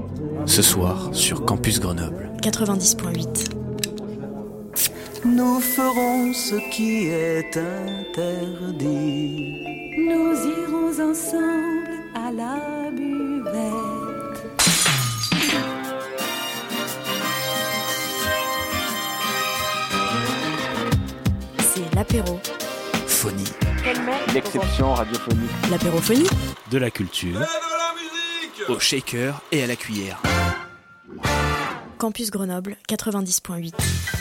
Ce soir, sur Campus Grenoble. 90.8. Nous ferons ce qui est interdit. Nous irons ensemble à la buvette. C'est l'apéro. Phonie. L'exception radiophonique. L'apérophonie. De la culture. Au shaker et à la cuillère. Campus Grenoble, 90.8.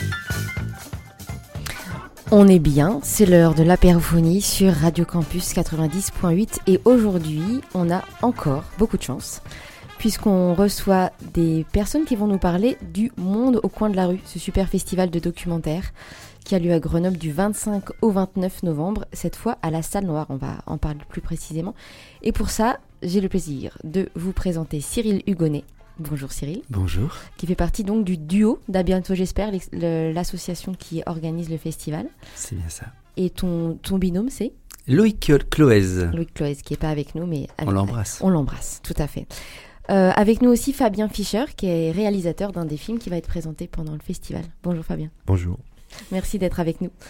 On est bien, c'est l'heure de l'apérophonie sur Radio Campus 90.8 et aujourd'hui, on a encore beaucoup de chance puisqu'on reçoit des personnes qui vont nous parler du Monde au coin de la rue, ce super festival de documentaires qui a lieu à Grenoble du 25 au 29 novembre, cette fois à la Salle Noire, on va en parler plus précisément. Et pour ça, j'ai le plaisir de vous présenter Cyril Hugonnet. Bonjour Cyril. Bonjour. Qui fait partie donc du duo d'À bientôt j'espère, l'association qui organise le festival. C'est bien ça. Et ton binôme c'est Loïc Cloez. Loïc Cloez qui n'est pas avec nous mais... On l'embrasse. On l'embrasse, tout à fait. Avec nous aussi Fabien Fischer qui est réalisateur d'un des films qui va être présenté pendant le festival. Bonjour Fabien. Bonjour. Merci d'être avec nous.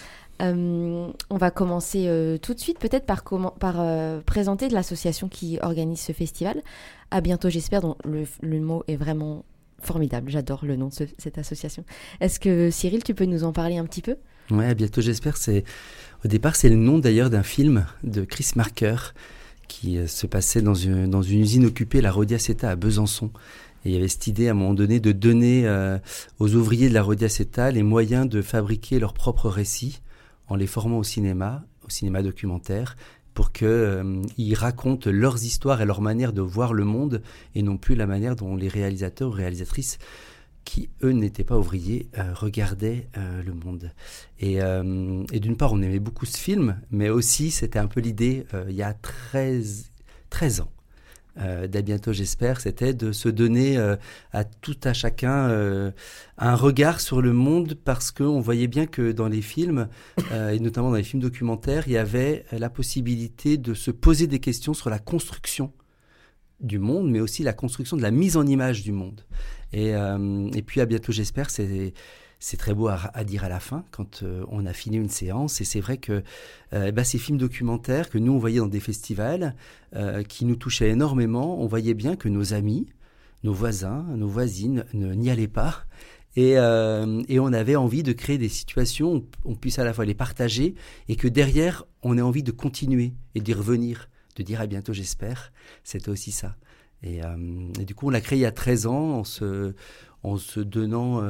On va commencer tout de suite peut-être par présenter l'association qui organise ce festival. À bientôt j'espère, dont le mot est vraiment formidable. J'adore le nom de cette association. Est-ce que Cyril, tu peux nous en parler un petit peu ? Ouais, à bientôt j'espère. Au départ, c'est le nom d'ailleurs d'un film de Chris Marker qui se passait dans une usine occupée, la Rodiaceta à Besançon. Et il y avait cette idée à un moment donné de donner aux ouvriers de la Rodiaceta les moyens de fabriquer leurs propres récits en les formant au cinéma documentaire, pour qu'ils racontent leurs histoires et leur manière de voir le monde, et non plus la manière dont les réalisateurs ou réalisatrices, qui eux n'étaient pas ouvriers, regardaient le monde. Et d'une part, on aimait beaucoup ce film, mais aussi c'était un peu l'idée, il y a 13 ans, d'à bientôt j'espère, c'était de se donner à tout à chacun un regard sur le monde, parce qu'on voyait bien que dans les films, et notamment dans les films documentaires, il y avait la possibilité de se poser des questions sur la construction du monde, mais aussi la construction de la mise en image du monde. Et puis à bientôt j'espère, c'est très beau à dire à la fin, quand on a fini une séance. Et c'est vrai que ces films documentaires que nous, on voyait dans des festivals, qui nous touchaient énormément, on voyait bien que nos amis, nos voisins, nos voisines n'y allaient pas. Et on avait envie de créer des situations où on puisse à la fois les partager, et que derrière, on ait envie de continuer et d'y revenir, de dire à bientôt j'espère. C'était aussi ça. Et du coup, on l'a créé il y a 13 ans en se donnant...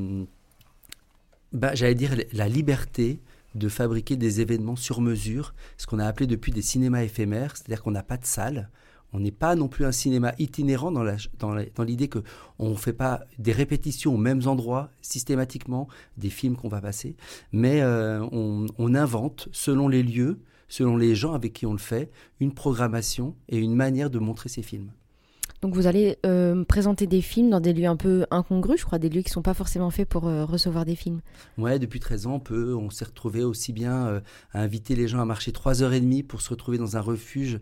j'allais dire la liberté de fabriquer des événements sur mesure, ce qu'on a appelé depuis des cinémas éphémères, c'est-à-dire qu'on n'a pas de salle, on n'est pas non plus un cinéma itinérant dans l'idée qu'on ne fait pas des répétitions aux mêmes endroits systématiquement des films qu'on va passer, mais on invente selon les lieux, selon les gens avec qui on le fait, une programmation et une manière de montrer ces films. Donc vous allez présenter des films dans des lieux un peu incongrus, je crois, des lieux qui ne sont pas forcément faits pour recevoir des films. Ouais, depuis 13 ans, on s'est retrouvé aussi bien à inviter les gens à marcher 3h30 pour se retrouver dans un refuge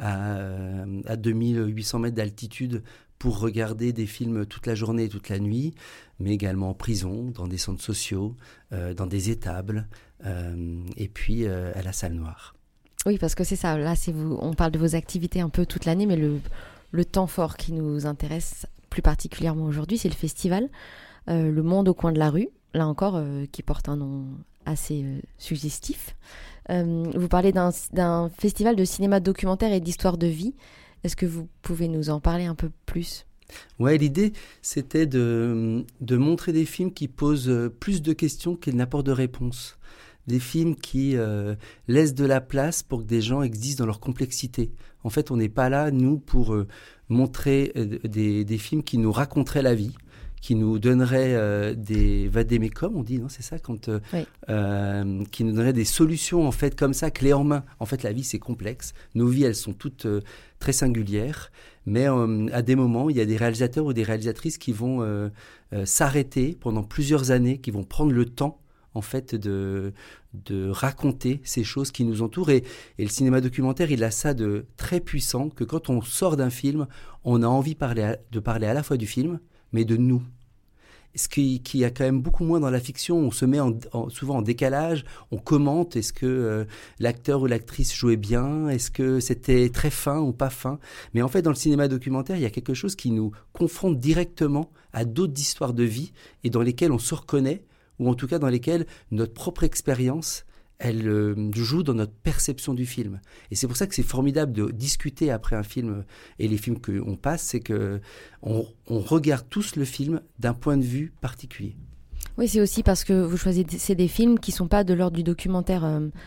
à 2800 mètres d'altitude pour regarder des films toute la journée et toute la nuit, mais également en prison, dans des centres sociaux, dans des étables, et puis à la Salle Noire. Oui, parce que c'est ça, là on parle de vos activités un peu toute l'année, mais le temps fort qui nous intéresse plus particulièrement aujourd'hui, c'est le festival, le Monde au coin de la rue, là encore, qui porte un nom assez suggestif. Vous parlez d'un festival de cinéma documentaire et d'histoire de vie. Est-ce que vous pouvez nous en parler un peu plus ? Ouais, l'idée, c'était de montrer des films qui posent plus de questions qu'ils n'apportent de réponses. Des films qui laissent de la place pour que des gens existent dans leur complexité. En fait, on n'est pas là, nous, pour montrer des films qui nous raconteraient la vie, qui nous donneraient des vade-mecum, on dit, non, c'est ça, oui. Qui nous donneraient des solutions, en fait, comme ça, clé en main. En fait, la vie, c'est complexe. Nos vies, elles sont toutes très singulières. Mais à des moments, il y a des réalisateurs ou des réalisatrices qui vont s'arrêter pendant plusieurs années, qui vont prendre le temps, en fait, de raconter ces choses qui nous entourent. Et le cinéma documentaire, il a ça de très puissant, que quand on sort d'un film, on a envie de parler à la fois du film, mais de nous. Ce qui y a quand même beaucoup moins dans la fiction. On se met souvent en décalage, on commente, est-ce que l'acteur ou l'actrice jouait bien, est-ce que c'était très fin ou pas fin. Mais en fait, dans le cinéma documentaire, il y a quelque chose qui nous confronte directement à d'autres histoires de vie et dans lesquelles on se reconnaît, ou en tout cas dans lesquelles notre propre expérience, elle joue dans notre perception du film. Et c'est pour ça que c'est formidable de discuter après un film, et les films qu'on passe, c'est qu'on regarde tous le film d'un point de vue particulier. Oui, c'est aussi parce que vous choisissez des films qui ne sont pas de l'ordre du documentaire,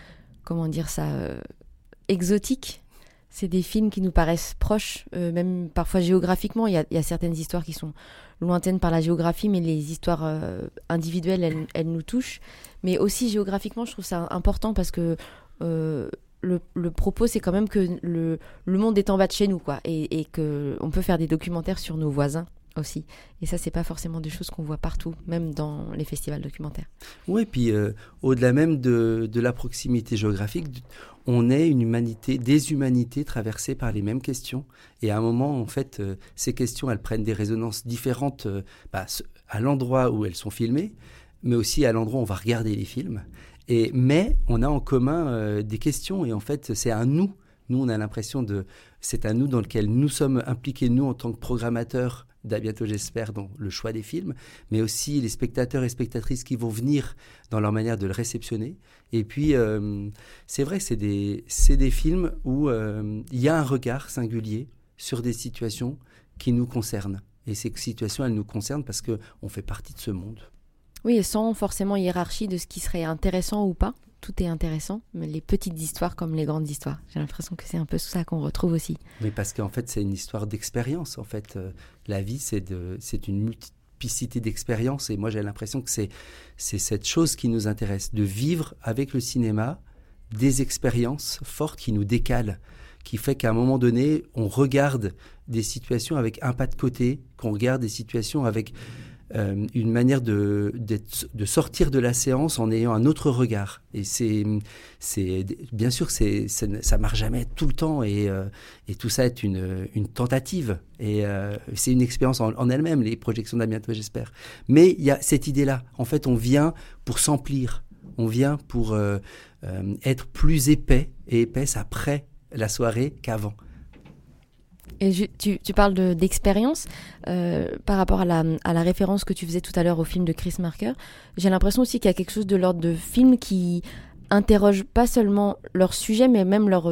exotique. C'est des films qui nous paraissent proches, même parfois géographiquement. Il y a certaines histoires qui sont lointaines par la géographie, mais les histoires individuelles, elles nous touchent. Mais aussi géographiquement, je trouve ça important parce que le propos, c'est quand même que le monde est en bas de chez nous, quoi, et qu'on peut faire des documentaires sur nos voisins aussi. Et ça, c'est pas forcément des choses qu'on voit partout, même dans les festivals documentaires. Oui, puis au-delà même de la proximité géographique, on est des humanités traversées par les mêmes questions. Et à un moment, en fait, ces questions, elles prennent des résonances différentes à l'endroit où elles sont filmées, mais aussi à l'endroit où on va regarder les films. Mais on a en commun des questions, et en fait, c'est un nous. Nous, on a l'impression c'est un nous dans lequel nous sommes impliqués, nous, en tant que programmateurs d'À bientôt, j'espère, dans le choix des films, mais aussi les spectateurs et spectatrices qui vont venir dans leur manière de le réceptionner. Et puis, c'est vrai, c'est des films où il y a un regard singulier sur des situations qui nous concernent. Et ces situations, elles nous concernent parce qu'on fait partie de ce monde. Oui, et sans forcément hiérarchie de ce qui serait intéressant ou pas. Tout est intéressant, mais les petites histoires comme les grandes histoires. J'ai l'impression que c'est un peu ça qu'on retrouve aussi. Mais parce qu'en fait, c'est une histoire d'expérience. En fait, la vie, c'est une multiplicité d'expériences. Et moi, j'ai l'impression que c'est cette chose qui nous intéresse, de vivre avec le cinéma des expériences fortes qui nous décalent, qui fait qu'à un moment donné, on regarde des situations avec un pas de côté, qu'on regarde des situations avec une manière de sortir de la séance en ayant un autre regard. Et bien sûr, ça marche jamais tout le temps, et tout ça est une tentative. Et c'est une expérience en elle-même, les projections d'À bientôt, j'espère. Mais il y a cette idée-là. En fait, on vient pour s'emplir. On vient pour être plus épais et épaisse après la soirée qu'avant. Et tu parles d'expérience par rapport à la référence que tu faisais tout à l'heure au film de Chris Marker. J'ai l'impression aussi qu'il y a quelque chose de l'ordre de films qui interrogent pas seulement leur sujet, mais même leur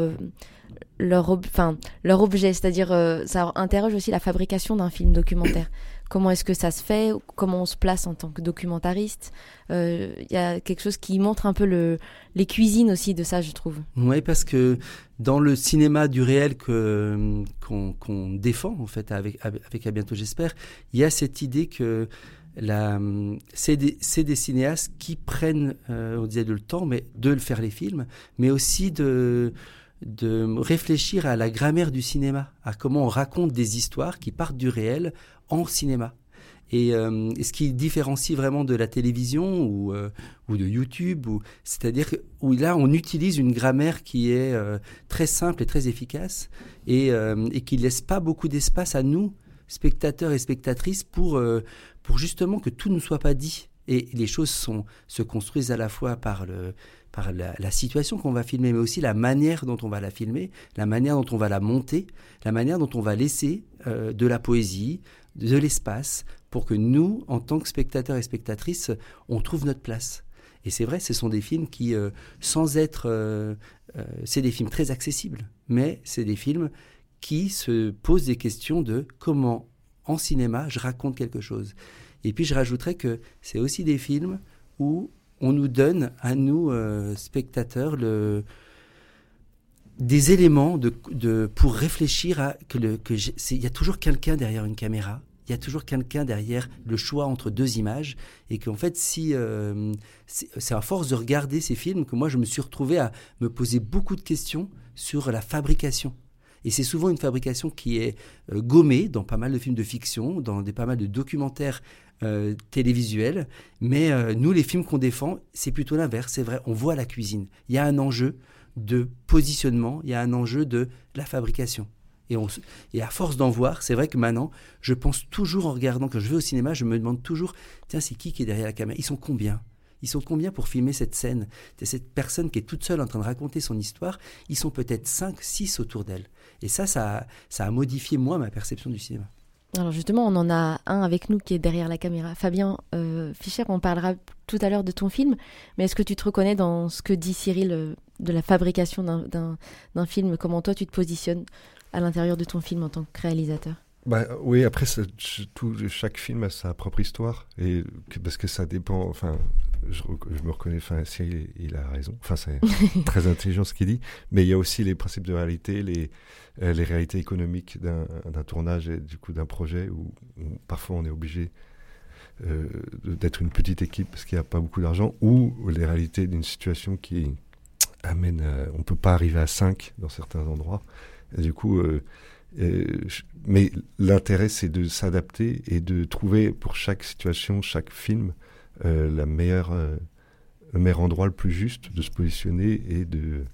objet. C'est-à-dire, ça interroge aussi la fabrication d'un film documentaire. Comment est-ce que ça se fait ? Comment on se place en tant que documentariste ? Il y a quelque chose qui montre un peu les cuisines aussi de ça, je trouve. Oui, parce que dans le cinéma du réel qu'on défend, en fait, avec À bientôt, j'espère, il y a cette idée que c'est des cinéastes qui prennent, on disait le temps, mais de faire les films, mais aussi de réfléchir à la grammaire du cinéma, à comment on raconte des histoires qui partent du réel en cinéma. Et ce qui différencie vraiment de la télévision ou de YouTube, c'est-à-dire où là on utilise une grammaire qui est très simple et très efficace et qui laisse pas beaucoup d'espace à nous, spectateurs et spectatrices, pour justement que tout ne soit pas dit. Et les choses se construisent à la fois par la situation qu'on va filmer, mais aussi la manière dont on va la filmer, la manière dont on va la monter, la manière dont on va laisser de la poésie, de l'espace, pour que nous, en tant que spectateurs et spectatrices, on trouve notre place. Et c'est vrai, ce sont des films qui, sans être... c'est des films très accessibles, mais c'est des films qui se posent des questions de comment, en cinéma, je raconte quelque chose. Et puis je rajouterais que c'est aussi des films où on nous donne, à nous, spectateurs, des éléments pour réfléchir il y a toujours quelqu'un derrière une caméra, il y a toujours quelqu'un derrière le choix entre deux images, et qu'en fait, c'est à force de regarder ces films que moi je me suis retrouvé à me poser beaucoup de questions sur la fabrication. Et c'est souvent une fabrication qui est gommée dans pas mal de films de fiction, dans pas mal de documentaires télévisuels. Mais nous, les films qu'on défend, c'est plutôt l'inverse. C'est vrai, on voit la cuisine. Il y a un enjeu de positionnement, il y a un enjeu de la fabrication. Et à force d'en voir, c'est vrai que maintenant, je pense toujours en regardant, quand je vais au cinéma, je me demande toujours, tiens, c'est qui est derrière la caméra ? Ils sont combien ? Ils sont combien pour filmer cette scène ? C'est cette personne qui est toute seule en train de raconter son histoire, ils sont peut-être 5, 6 autour d'elle. Et ça a modifié, moi, ma perception du cinéma. Alors justement, on en a un avec nous qui est derrière la caméra. Fabien Fischer, on parlera tout à l'heure de ton film, mais est-ce que tu te reconnais dans ce que dit Cyril de la fabrication d'un film ? Comment toi, tu te positionnes à l'intérieur de ton film en tant que réalisateur ? Oui, après, chaque film a sa propre histoire, parce que ça dépend, enfin, je me reconnais, enfin, Cyril, il a raison, enfin, c'est très intelligent ce qu'il dit, mais il y a aussi les principes de réalité, les réalités économiques d'un tournage et du coup d'un projet où parfois on est obligé d'être une petite équipe parce qu'il n'y a pas beaucoup d'argent, ou les réalités d'une situation qui amène, on ne peut pas arriver à 5 dans certains endroits, et du coup... mais l'intérêt, c'est de s'adapter et de trouver pour chaque situation, chaque film, le meilleur endroit le plus juste de se positionner et de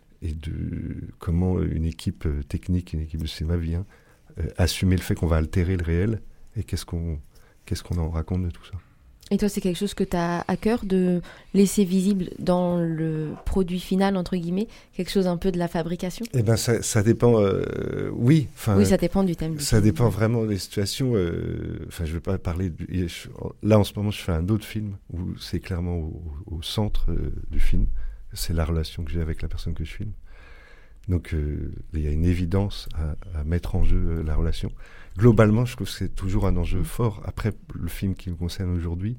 comment une équipe technique, une équipe de cinéma vient assumer le fait qu'on va altérer le réel et qu'est-ce qu'on en raconte de tout ça. Et toi, c'est quelque chose que tu as à cœur de laisser visible dans le produit final, entre guillemets, quelque chose un peu de la fabrication ? Eh ben, ça dépend, oui. Oui, ça dépend du thème. Ça dépend vraiment des situations. Enfin, je vais pas parler... Là, en ce moment, je fais un autre film où c'est clairement au centre du film. C'est la relation que j'ai avec la personne que je filme. Donc, il y a une évidence à mettre en jeu la relation. Globalement, je trouve que c'est toujours un enjeu fort. Après, le film qui me concerne aujourd'hui,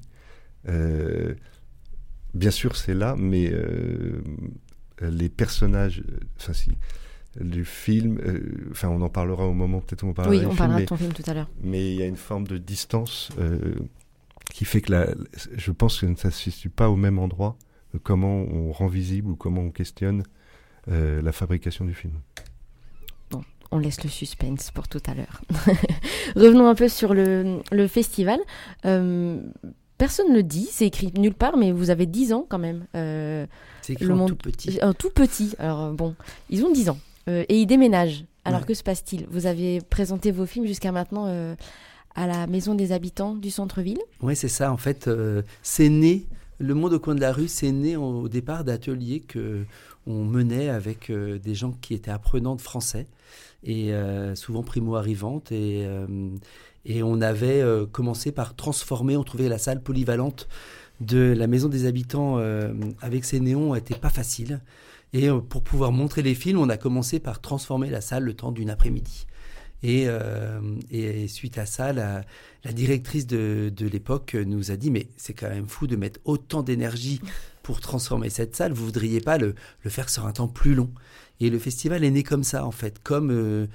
bien sûr, c'est là, mais les personnages, le film, on en parlera au moment, peut-être on en parlera. Oui, on parlera de ton film tout à l'heure. Mais il y a une forme de distance qui fait que je pense que ça ne se situe pas au même endroit comment on rend visible ou comment on questionne la fabrication du film. On laisse le suspense pour tout à l'heure. Revenons un peu sur le festival. Personne ne le dit, c'est écrit nulle part, mais vous avez 10 ans quand même. C'est écrit en tout petit. Tout petit. Alors bon, ils ont 10 ans. Et ils déménagent. Alors que se passe-t-il ? Vous avez présenté vos films jusqu'à maintenant à la Maison des Habitants du centre-ville ? Oui, c'est ça. En fait, c'est né, Le Monde au coin de la rue, c'est né au départ d'ateliers qu'on menait avec des gens qui étaient apprenants de français et souvent primo-arrivantes. Et on avait commencé par transformer, on trouvait la salle polyvalente de la Maison des Habitants avec ses néons n'était pas facile. Et pour pouvoir montrer les films, on a commencé par transformer la salle le temps d'une après-midi. Et suite à ça, la directrice de l'époque nous a dit « Mais c'est quand même fou de mettre autant d'énergie pour transformer cette salle. Vous ne voudriez pas le faire sur un temps plus long ?» Et le festival est né comme ça, en fait, comme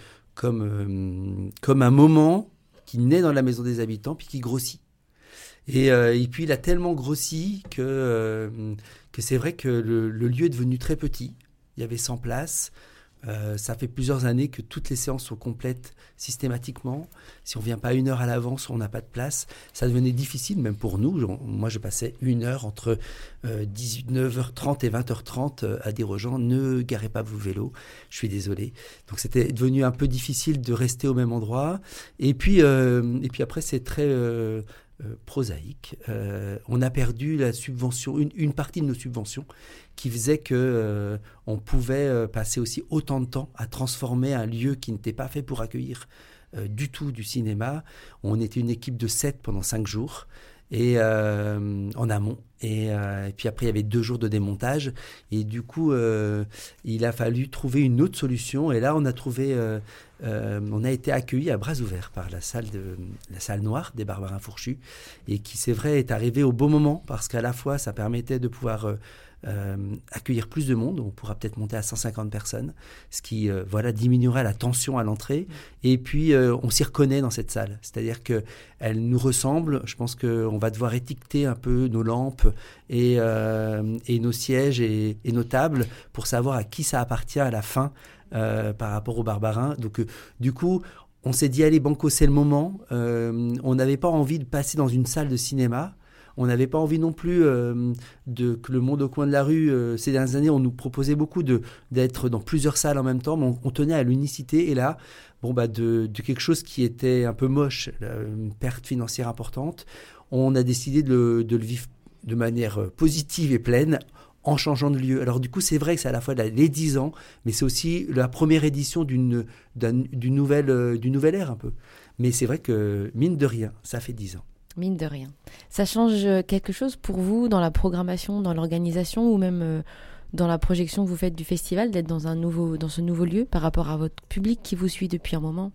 un moment qui naît dans la Maison des Habitants puis qui grossit. Et puis il a tellement grossi que c'est vrai que le lieu est devenu très petit. Il y avait 100 places. Ça fait plusieurs années que toutes les séances sont complètes systématiquement. Si on ne vient pas 1 heure à l'avance, on n'a pas de place. Ça devenait difficile, même pour nous. Moi, je passais 1 heure entre 9h30 et 20h30 à dire aux gens « Ne garez pas vos vélos, je suis désolé ». Donc, c'était devenu un peu difficile de rester au même endroit. Et puis après, c'est très... prosaïque. On a perdu la subvention, une partie de nos subventions qui faisait que on pouvait passer aussi autant de temps à transformer un lieu qui n'était pas fait pour accueillir du tout du cinéma. On était une équipe de 7 pendant 5 jours et en amont. Et puis après, il y avait 2 jours de démontage. Et du coup, il a fallu trouver une autre solution. Et là, on a été accueillis à bras ouverts par la salle noire des Barbarins Fourchus. Et qui, c'est vrai, est arrivée au bon moment parce qu'à la fois, ça permettait de pouvoir accueillir plus de monde. On pourra peut-être monter à 150 personnes, ce qui diminuera la tension à l'entrée. Et puis, on s'y reconnaît dans cette salle. C'est-à-dire qu'elle nous ressemble. Je pense qu'on va devoir étiqueter un peu nos lampes et nos sièges et nos tables pour savoir à qui ça appartient à la fin par rapport au Barbarin. Donc, du coup, on s'est dit, allez, banco, c'est le moment. On n'avait pas envie de passer dans une salle de cinéma. On n'avait pas envie non plus que le monde au coin de la rue, ces dernières années, on nous proposait beaucoup d'être dans plusieurs salles en même temps, mais on tenait à l'unicité. Et là, de quelque chose qui était un peu moche, une perte financière importante, on a décidé de le vivre de manière positive et pleine en changeant de lieu. Alors du coup, c'est vrai que c'est à la fois les 10 ans, mais c'est aussi la première édition d'une nouvelle ère un peu. Mais c'est vrai que, mine de rien, ça fait 10 ans. Mine de rien. Ça change quelque chose pour vous dans la programmation, dans l'organisation ou même dans la projection que vous faites du festival, d'être dans ce nouveau lieu par rapport à votre public qui vous suit depuis un moment?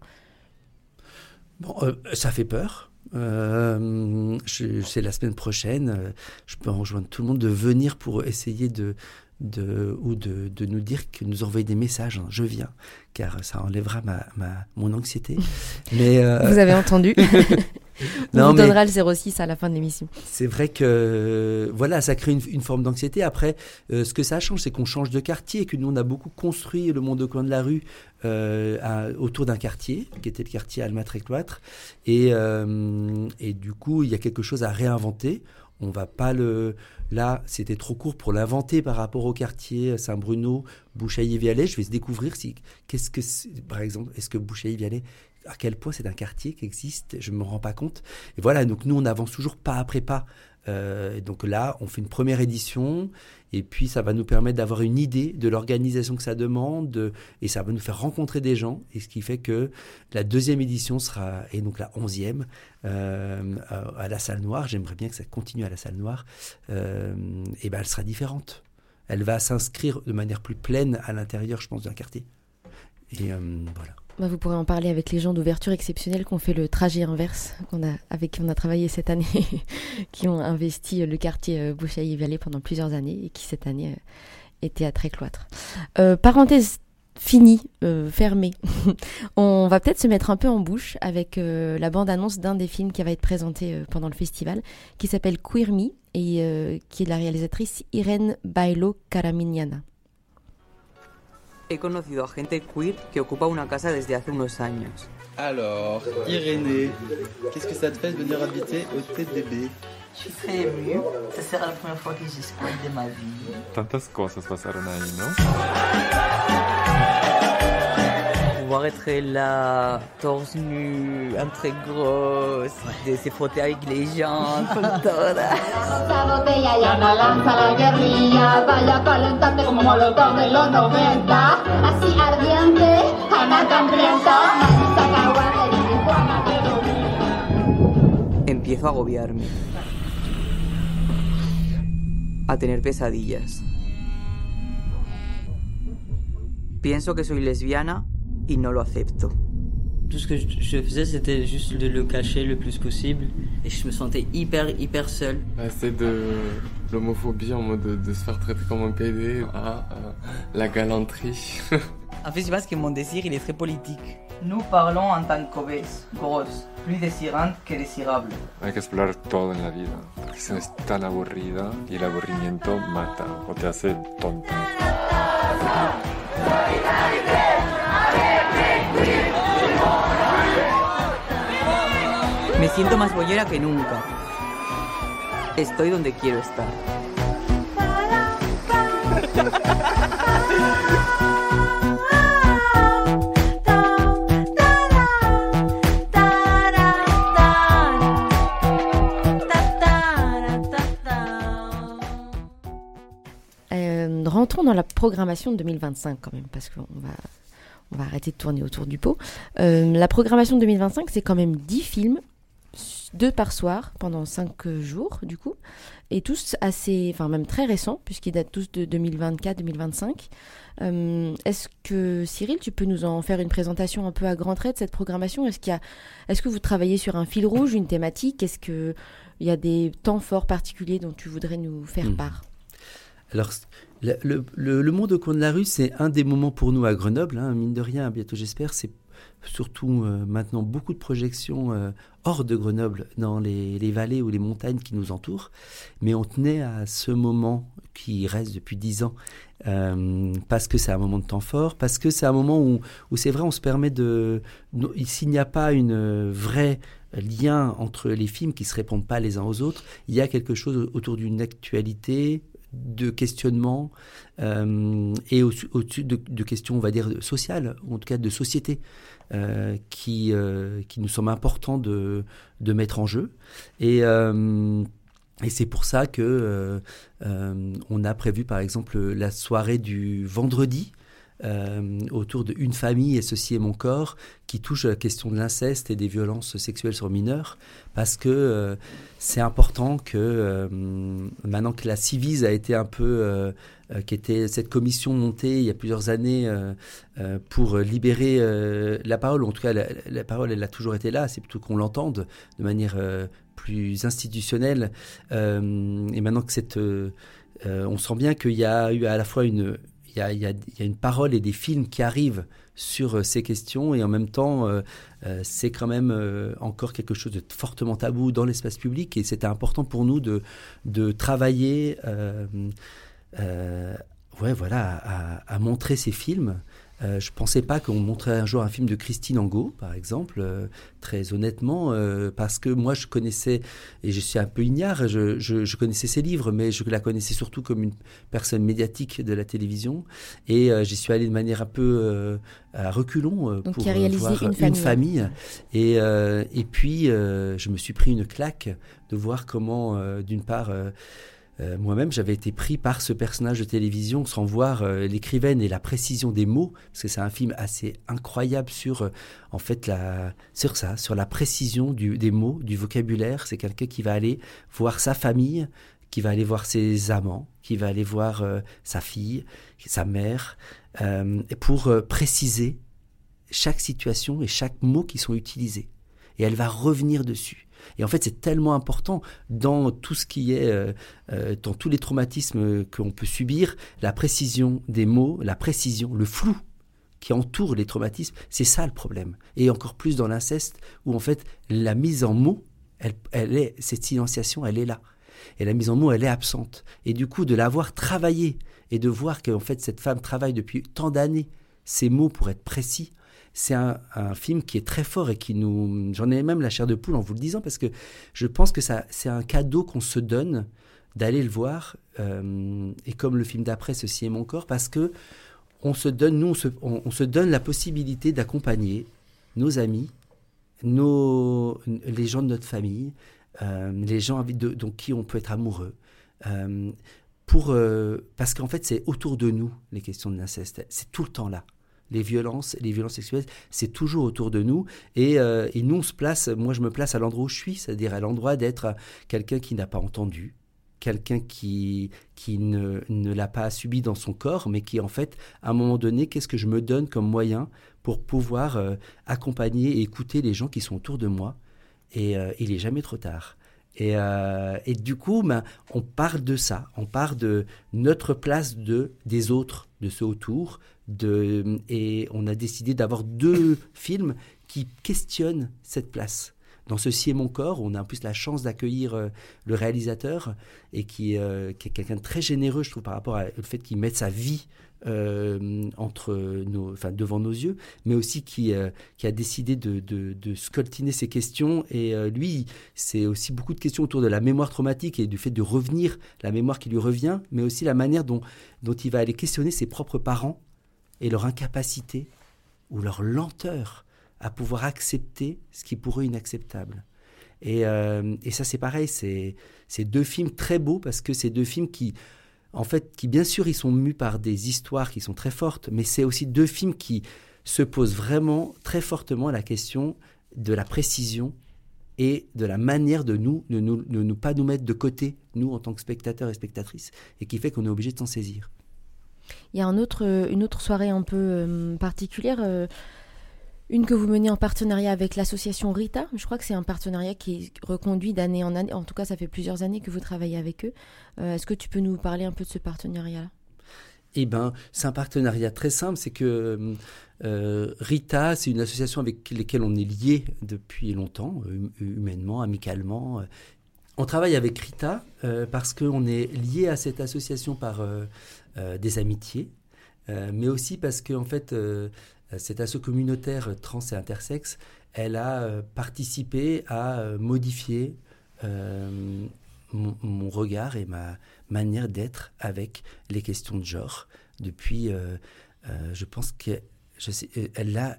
Ça fait peur. C'est la semaine prochaine. Je peux rejoindre tout le monde de venir pour essayer de nous dire, que nous envoyer des messages. Je viens, car ça enlèvera mon anxiété. Mais vous avez entendu. On vous donnera le 06 à la fin de l'émission. C'est vrai que ça crée une forme d'anxiété. Après, ce que ça change, c'est qu'on change de quartier et que nous, on a beaucoup construit le monde au coin de la rue autour d'un quartier, qui était le quartier Alma-Trécloître. Et du coup, il y a quelque chose à réinventer. On va pas Là, c'était trop court pour l'inventer par rapport au quartier Saint-Bruno, Bouchailly-Vialet. Je vais se découvrir par exemple, est-ce que Bouchailly-Vialet, à quel point c'est un quartier qui existe, je ne me rends pas compte. Et voilà, donc nous, on avance toujours pas après pas. Donc là, on fait une première édition et puis ça va nous permettre d'avoir une idée de l'organisation que ça demande et ça va nous faire rencontrer des gens. Et ce qui fait que la deuxième édition sera, et donc la 11e, à la Salle Noire. J'aimerais bien que ça continue à la Salle Noire. Elle sera différente. Elle va s'inscrire de manière plus pleine à l'intérieur, je pense, d'un quartier. Et voilà. Vous pourrez en parler avec les gens d'ouverture exceptionnelle qui ont fait le trajet inverse, avec qui on a travaillé cette année, qui ont investi le quartier Bouchailly-Vialet pendant plusieurs années et qui cette année était à Trécloître. Parenthèse finie, fermée. On va peut-être se mettre un peu en bouche avec la bande-annonce d'un des films qui va être présenté pendant le festival, qui s'appelle Queer Me et qui est de la réalisatrice Irene Bailo Karaminiana. He conocido a gente queer que ocupa una casa desde hace unos años. Alors, Irénée, qu'est-ce que ça te fait de venir habiter au TDB? Je suis très émue. Ça sera la première fois que je squatte de ma vie. Tantas cosas pasaron ahí, ¿no? Pouvoir être là, torse nu, un très grosse, de se frotter avec les gens, con toda. Esa botella ya no lanza la guerrilla, vaya calentante como molotov de los 90, así ardiente, Ana hambrienta, Marisa Caguana y Tijuana de Empiezo a agobiarme, a tener pesadillas. Pienso que soy lesbiana y no lo acepto. Tout ce que je faisais, c'était juste de le cacher le plus possible. Et je me sentais hyper seule. C'est de l'homophobie en mode de se faire traiter comme un PD à la galanterie. En fait, je pense que mon désir, il est très politique. Nous parlons en tant qu'obèses, grosses, plus désirantes que désirables. Hay que explorar todo en la vida, porque si no es tan aburrida y el aburrimiento mata o te hace tonta. Me siento más bollera que nunca. Estoy donde quiero estar. Rentrons dans la programmation de 2025 quand même, parce qu'on va arrêter de tourner autour du pot. La programmation de 2025, c'est quand même 10 films, 2 par soir, pendant 5 jours du coup, et tous même très récents, puisqu'ils datent tous de 2024-2025. Est-ce que, Cyril, tu peux nous en faire une présentation un peu à grands traits de cette programmation ? Est-ce que vous travaillez sur un fil rouge, une thématique ? Est-ce qu'il y a des temps forts particuliers dont tu voudrais nous faire part ? Alors, le monde au coin de la rue, c'est un des moments pour nous à Grenoble, mine de rien, bientôt j'espère, surtout maintenant beaucoup de projections hors de Grenoble, dans les vallées ou les montagnes qui nous entourent. Mais on tenait à ce moment qui reste depuis 10 ans, parce que c'est un moment de temps fort, parce que c'est un moment où c'est vrai, on se permet s'il n'y a pas une vraie lien entre les films qui ne se répondent pas les uns aux autres, il y a quelque chose autour d'une actualité, de questionnement, et au-dessus de questions, on va dire, sociales, ou en tout cas de société, qui nous semble important de mettre en jeu. Et c'est pour ça que on a prévu, par exemple, la soirée du vendredi, autour de Une famille et ceci est mon corps, qui touche à la question de l'inceste et des violences sexuelles sur mineurs, parce que c'est important que maintenant que la Civise a été un peu qui était cette commission montée il y a plusieurs années pour libérer la parole, en tout cas la parole elle a toujours été là, c'est plutôt qu'on l'entende de manière plus institutionnelle, et maintenant que on sent bien qu'il y a eu à la fois il y a une parole et des films qui arrivent sur ces questions, et en même temps, c'est quand même encore quelque chose de fortement tabou dans l'espace public, et c'était important pour nous de travailler à montrer ces films. Je ne pensais pas qu'on montrait un jour un film de Christine Angot, par exemple, très honnêtement, parce que moi je connaissais, et je suis un peu ignare, je connaissais ses livres, mais je la connaissais surtout comme une personne médiatique de la télévision, et j'y suis allé de manière un peu à reculons pour qui a réalisé voir Une famille. Et puis je me suis pris une claque de voir comment, d'une part, moi-même, j'avais été pris par ce personnage de télévision sans voir l'écrivaine et la précision des mots, parce que c'est un film assez incroyable sur la précision des mots, du vocabulaire. C'est quelqu'un qui va aller voir sa famille, qui va aller voir ses amants, qui va aller voir sa fille, sa mère, pour préciser chaque situation et chaque mot qui sont utilisés. Et elle va revenir dessus. Et en fait, c'est tellement important dans tout ce qui est, dans tous les traumatismes qu'on peut subir, la précision des mots, la précision, le flou qui entoure les traumatismes, c'est ça le problème. Et encore plus dans l'inceste, où en fait, la mise en mots, cette silenciation, elle est là. Et la mise en mots, elle est absente. Et du coup, de l'avoir travaillé et de voir qu'en fait, cette femme travaille depuis tant d'années ces mots pour être précis, c'est un film qui est très fort et j'en ai même la chair de poule en vous le disant, parce que je pense que c'est un cadeau qu'on se donne d'aller le voir, et comme le film d'après, Ceci est mon corps, parce que on se donne la possibilité d'accompagner nos amis, les gens de notre famille, les gens dont qui on peut être amoureux, parce qu'en fait c'est autour de nous les questions de l'inceste, c'est tout le temps là. Les violences sexuelles, c'est toujours autour de nous. Et nous, moi je me place à l'endroit où je suis, c'est-à-dire à l'endroit d'être quelqu'un qui n'a pas entendu, quelqu'un qui ne l'a pas subi dans son corps, mais qui en fait, à un moment donné, qu'est-ce que je me donne comme moyen pour pouvoir accompagner et écouter les gens qui sont autour de moi. Et il n'est jamais trop tard. Et du coup, on parle de ça, on parle de notre place des autres, de ceux autour, et on a décidé d'avoir 2 films qui questionnent cette place. Dans Ceci est mon corps, on a en plus la chance d'accueillir le réalisateur, et qui est quelqu'un de très généreux, je trouve, par rapport au fait qu'il mette sa vie devant nos yeux, mais aussi qui a décidé de scoltiner ces questions. Et lui, c'est aussi beaucoup de questions autour de la mémoire traumatique et du fait de revenir, la mémoire qui lui revient, mais aussi la manière dont il va aller questionner ses propres parents et leur incapacité ou leur lenteur à pouvoir accepter ce qui pour eux est inacceptable. Et ça, c'est pareil, c'est 2 films très beaux, parce que c'est 2 films qui bien sûr, ils sont mus par des histoires qui sont très fortes, mais c'est aussi 2 films qui se posent vraiment très fortement la question de la précision et de la manière de ne pas nous mettre de côté, nous, en tant que spectateurs et spectatrices, et qui fait qu'on est obligé de s'en saisir. Il y a une autre soirée un peu particulière, une que vous menez en partenariat avec l'association Rita. Je crois que c'est un partenariat qui est reconduit d'année en année. En tout cas, ça fait plusieurs années que vous travaillez avec eux. Est-ce que tu peux nous parler un peu de ce partenariat-là ? c'est un partenariat très simple, c'est que Rita, c'est une association avec laquelle on est lié depuis longtemps, humainement, amicalement. On travaille avec Rita parce qu'on est lié à cette association par des amitiés, mais aussi parce que en fait, cette asso communautaire trans et intersexe, elle a participé à modifier mon regard et ma manière d'être avec les questions de genre. Depuis, je pense qu'elle a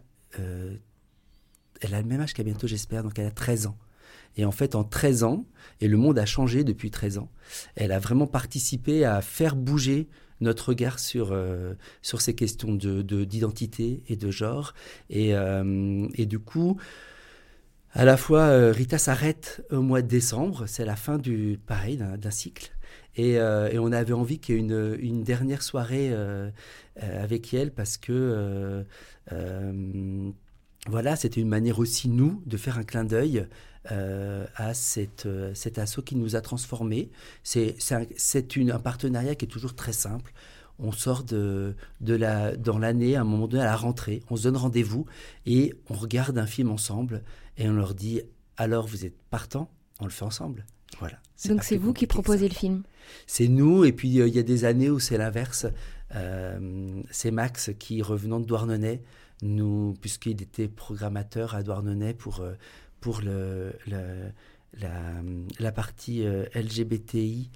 le même âge qu'à bientôt, j'espère, donc elle a 13 ans. Et en fait, en 13 ans, et le monde a changé depuis 13 ans, elle a vraiment participé à faire bouger notre regard sur ces questions d'identité et de genre. Et du coup, à la fois, Rita s'arrête au mois de décembre, c'est la fin d'un cycle. Et on avait envie qu'il y ait une dernière soirée avec elle parce que voilà, c'était une manière aussi, nous, de faire un clin d'œil à cet asso qui nous a transformés. C'est un partenariat qui est toujours très simple. On sort dans l'année, à un moment donné, à la rentrée, on se donne rendez-vous et on regarde un film ensemble et on leur dit « Alors, vous êtes partants ? On le fait ensemble. » Voilà. Donc c'est vous qui proposez le film ? C'est nous, et puis il y a des années où c'est l'inverse. C'est Max qui, revenant de Douarnenez, puisqu'il était programmateur à Douarnenez pour la partie LGBTI,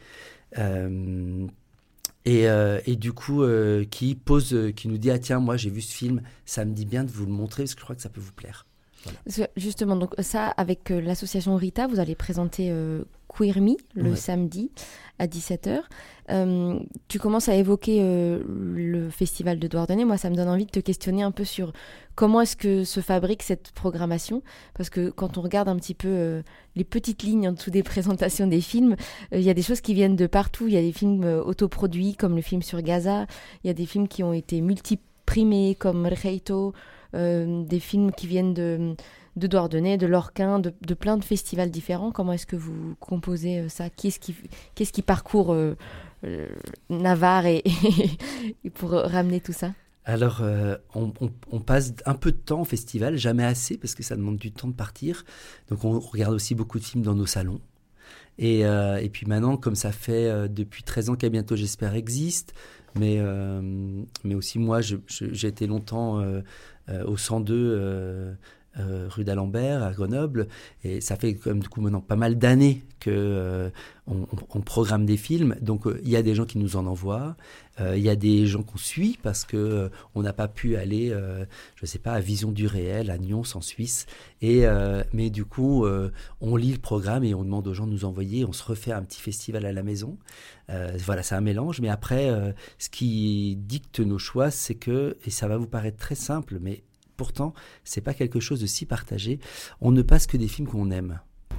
et du coup qui nous dit « Ah tiens, moi j'ai vu ce film, ça me dit bien de vous le montrer parce que je crois que ça peut vous plaire. » Voilà. Justement, donc ça, avec l'association Rita, vous allez présenter Queer Me le samedi à 17h. Tu commences à évoquer le festival de Douarnenez. Moi, ça me donne envie de te questionner un peu sur comment est-ce que se fabrique cette programmation. Parce que quand on regarde un petit peu les petites lignes en dessous des présentations des films, il y a des choses qui viennent de partout. Il y a des films autoproduits comme le film sur Gaza. Il y a des films qui ont été multiprimés comme Rejeito. Des films qui viennent de Douarnenez, de Lorquin, de plein de festivals différents. Comment est-ce que vous composez ça ? Qu'est-ce qui parcourt Navarre et pour ramener tout ça ? Alors, on passe un peu de temps au festival, jamais assez, parce que ça demande du temps de partir. Donc, on regarde aussi beaucoup de films dans nos salons. Et puis maintenant, comme ça fait depuis 13 ans qu'à bientôt, j'espère, existe, mais aussi moi, j'ai été longtemps au 102 rue d'Alembert à Grenoble, et ça fait comme du coup maintenant pas mal d'années que on programme des films. Donc il y a des gens qui nous en envoient, il y a des gens qu'on suit parce que on n'a pas pu aller, je sais pas, à Vision du Réel à Nyons en Suisse, mais du coup on lit le programme et on demande aux gens de nous envoyer, on se refait un petit festival à la maison. Voilà, c'est un mélange, mais après ce qui dicte nos choix, c'est que, et ça va vous paraître très simple, mais pourtant, c'est pas quelque chose de si partagé. On ne passe que des films qu'on aime.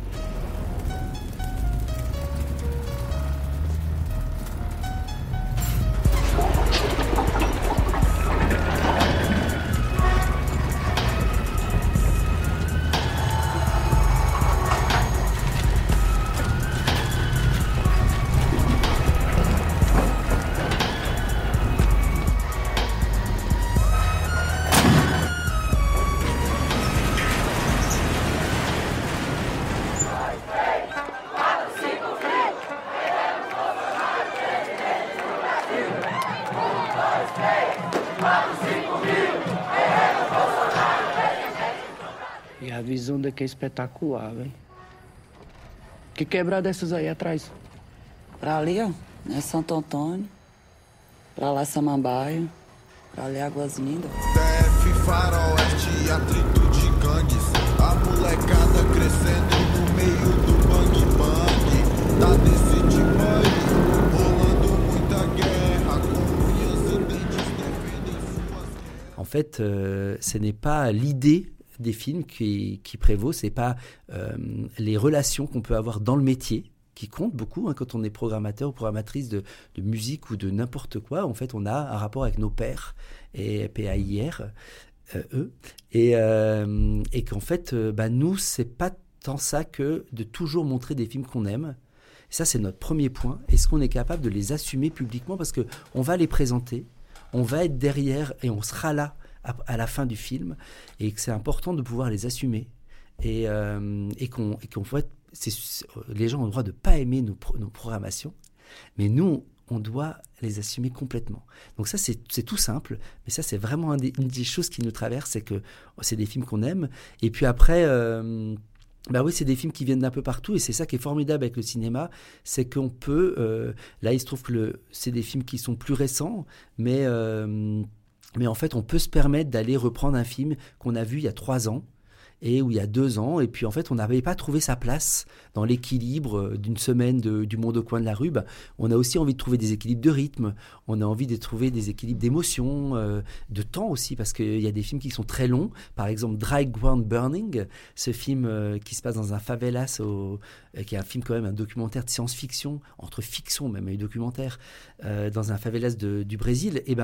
E a visão daqui é espetacular, velho. Que quebrada é essas aí atrás? Pra ali, ó, é Santo Antônio. Pra lá, Samambaia. Pra ali, Águas Lindas. TF, faroeste, atrito de gangues. A molecada crescendo no meio do bang-bang. Tá desse de bang, rolando muita guerra. Com unhas e dentes defendem suas... En fait, ce n'est pas l'idée des films qui prévaut, c'est pas les relations qu'on peut avoir dans le métier qui comptent beaucoup, hein, quand on est programmateur ou programmatrice de musique ou de n'importe quoi. En fait, on a un rapport avec nos pairs, et PAIR, eux, et qu'en fait, nous, c'est pas tant ça que de toujours montrer des films qu'on aime. Ça, c'est notre premier point. Est-ce qu'on est capable de les assumer publiquement? Parce qu'on va les présenter, on va être derrière et on sera là à la fin du film. Et que c'est important de pouvoir les assumer. Et qu'on faut être... les gens ont le droit de ne pas aimer nos programmations. Mais nous, on doit les assumer complètement. Donc ça, c'est tout simple, mais ça, c'est vraiment une des choses qui nous traverse, c'est que c'est des films qu'on aime. Et puis après, oui, c'est des films qui viennent d'un peu partout, et c'est ça qui est formidable avec le cinéma, c'est qu'on peut... là, il se trouve que c'est des films qui sont plus récents, mais en fait, on peut se permettre d'aller reprendre un film qu'on a vu il y a 3 ans, et où il y a 2 ans, et puis en fait on n'avait pas trouvé sa place dans l'équilibre d'une semaine du monde au coin de la rue. On a aussi envie de trouver des équilibres de rythme, on a envie de trouver des équilibres d'émotion, de temps aussi, parce qu'il y a des films qui sont très longs, par exemple Dry Ground Burning, ce film qui se passe dans un favelas, qui est un film quand même, un documentaire de science-fiction, entre fiction même et documentaire, dans un favelas du Brésil, et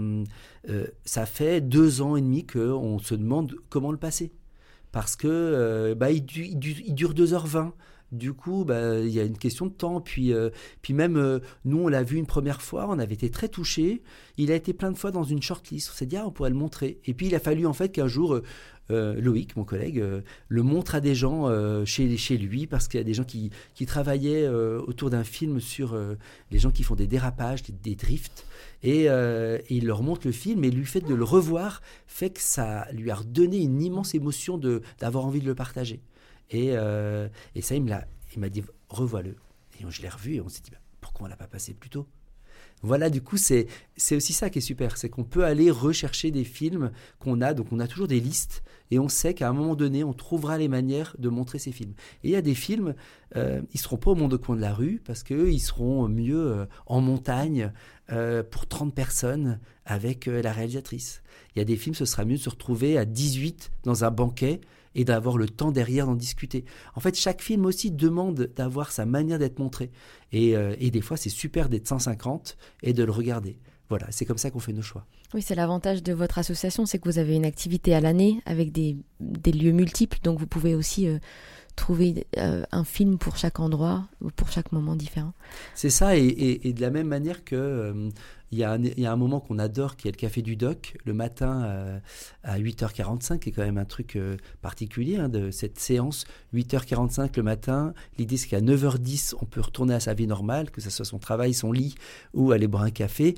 ça fait 2 ans et demi qu'on se demande comment le passer. Parce que il dure 2h20. Du coup, il y a une question de temps. Puis même, nous, on l'a vu une première fois, on avait été très touchés. Il a été plein de fois dans une shortlist. On s'est dit, on pourrait le montrer. Et puis, il a fallu en fait qu'un jour, Loïc, mon collègue, le montre à des gens chez lui, parce qu'il y a des gens qui travaillaient autour d'un film sur les gens qui font des dérapages, des drifts. Et il leur montre le film, et le fait de le revoir fait que ça lui a redonné une immense émotion d'avoir envie de le partager. Et ça, il m'a dit, revois-le. Et je l'ai revu, et on s'est dit, pourquoi on ne l'a pas passé plus tôt? Voilà, du coup, c'est aussi ça qui est super, c'est qu'on peut aller rechercher des films qu'on a, donc on a toujours des listes, et on sait qu'à un moment donné, on trouvera les manières de montrer ces films. Et il y a des films, ils ne seront pas au monde au coin de la rue, parce qu'ils seront mieux en montagne, pour 30 personnes, avec la réalisatrice. Il y a des films, ce sera mieux de se retrouver à 18 dans un banquet, et d'avoir le temps derrière d'en discuter. En fait, chaque film aussi demande d'avoir sa manière d'être montré. Et des fois, c'est super d'être 150 et de le regarder. Voilà, c'est comme ça qu'on fait nos choix. Oui, c'est l'avantage de votre association, c'est que vous avez une activité à l'année avec des lieux multiples, donc vous pouvez aussi trouver un film pour chaque endroit ou pour chaque moment différent. C'est ça, et de la même manière que... Il y a un moment qu'on adore, qui est le Café du Doc, le matin à 8h45, qui est quand même un truc particulier de cette séance. 8h45 le matin, l'idée c'est qu'à 9h10, on peut retourner à sa vie normale, que ce soit son travail, son lit, ou aller boire un café.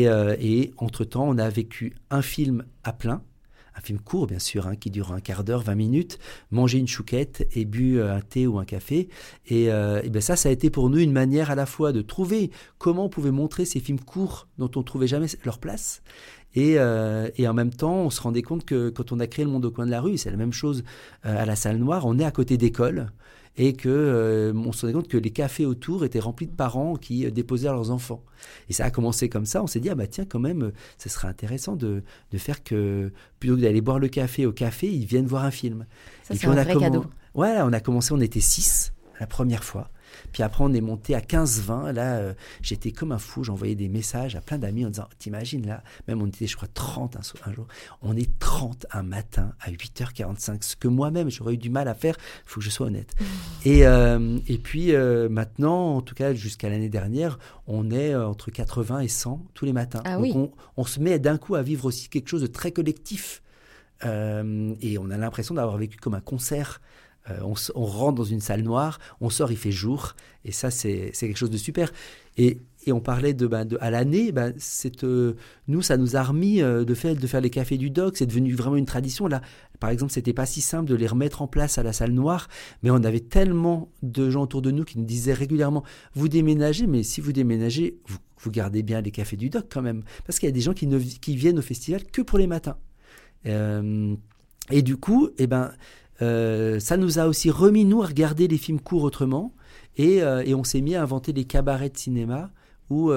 Et entre-temps, on a vécu un film à plein, un film court bien sûr, qui dure un quart d'heure, 20 minutes, manger une chouquette et bu un thé ou un café. Et ça a été pour nous une manière à la fois de trouver comment on pouvait montrer ces films courts dont on ne trouvait jamais leur place. Et en même temps, on se rendait compte que quand on a créé le monde au coin de la rue, c'est la même chose à la Salle Noire, on est à côté d'écoles. Et on se rendait compte que les cafés autour étaient remplis de parents qui déposaient leurs enfants. Et ça a commencé comme ça. On s'est dit, tiens, quand même, ce serait intéressant de faire que, plutôt que d'aller boire le café au café, ils viennent voir un film. Ça, c'est un vrai cadeau. Voilà, on a commencé, on était 6 la première fois. Puis après, on est monté à 15-20. Là, j'étais comme un fou. J'envoyais des messages à plein d'amis en disant, t'imagines là, même on était, je crois, 30 un jour. On est 30 un matin à 8h45. Ce que moi-même, j'aurais eu du mal à faire. Il faut que je sois honnête. Et puis, maintenant, en tout cas, jusqu'à l'année dernière, on est entre 80 et 100 tous les matins. Ah, donc, oui. on se met d'un coup à vivre aussi quelque chose de très collectif. Et on a l'impression d'avoir vécu comme un concert. On rentre dans une salle noire, on sort, il fait jour, et ça c'est quelque chose de super. Et on parlait à l'année, nous ça nous a remis de faire les cafés du Doc, c'est devenu vraiment une tradition. Là, par exemple, c'était pas si simple de les remettre en place à la salle noire, mais on avait tellement de gens autour de nous qui nous disaient régulièrement, vous déménagez, mais si vous déménagez, vous gardez bien les cafés du Doc quand même, parce qu'il y a des gens qui viennent au festival que pour les matins. Et du coup, ça nous a aussi remis, nous, à regarder les films courts autrement. Et on s'est mis à inventer des cabarets de cinéma où,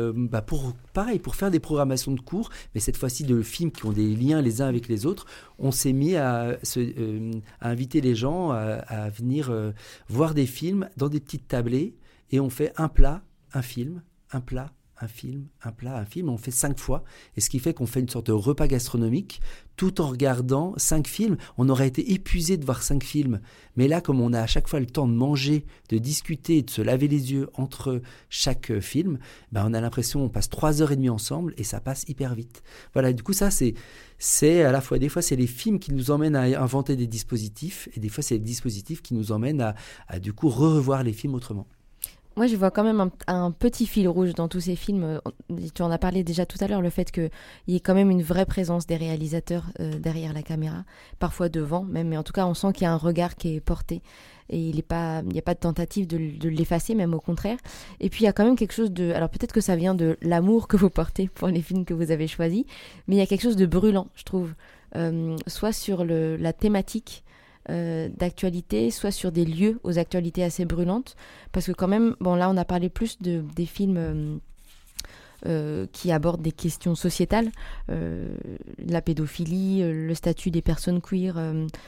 pour faire des programmations de cours, mais cette fois-ci de films qui ont des liens les uns avec les autres, on s'est mis à inviter les gens à venir voir des films dans des petites tablées. Et on fait un plat, un film, un plat, un film, un plat, un film, on fait 5 fois. Et ce qui fait qu'on fait une sorte de repas gastronomique tout en regardant 5 films. On aurait été épuisé de voir 5 films. Mais là, comme on a à chaque fois le temps de manger, de discuter, de se laver les yeux entre chaque film, on a l'impression qu'on passe 3h30 ensemble et ça passe hyper vite. Voilà, du coup, ça, c'est à la fois, des fois, c'est les films qui nous emmènent à inventer des dispositifs et des fois, c'est les dispositifs qui nous emmènent à du coup, revoir les films autrement. Moi, je vois quand même un petit fil rouge dans tous ces films. Tu en as parlé déjà tout à l'heure, le fait qu'il y ait quand même une vraie présence des réalisateurs derrière la caméra, parfois devant même, mais en tout cas, on sent qu'il y a un regard qui est porté et il n'y a pas de tentative de l'effacer, même au contraire. Et puis, il y a quand même quelque chose de... Alors, peut-être que ça vient de l'amour que vous portez pour les films que vous avez choisis, mais il y a quelque chose de brûlant, je trouve, soit sur la thématique d'actualité, soit sur des lieux aux actualités assez brûlantes, parce que quand même, là on a parlé plus des films qui abordent des questions sociétales, la pédophilie, le statut des personnes queer,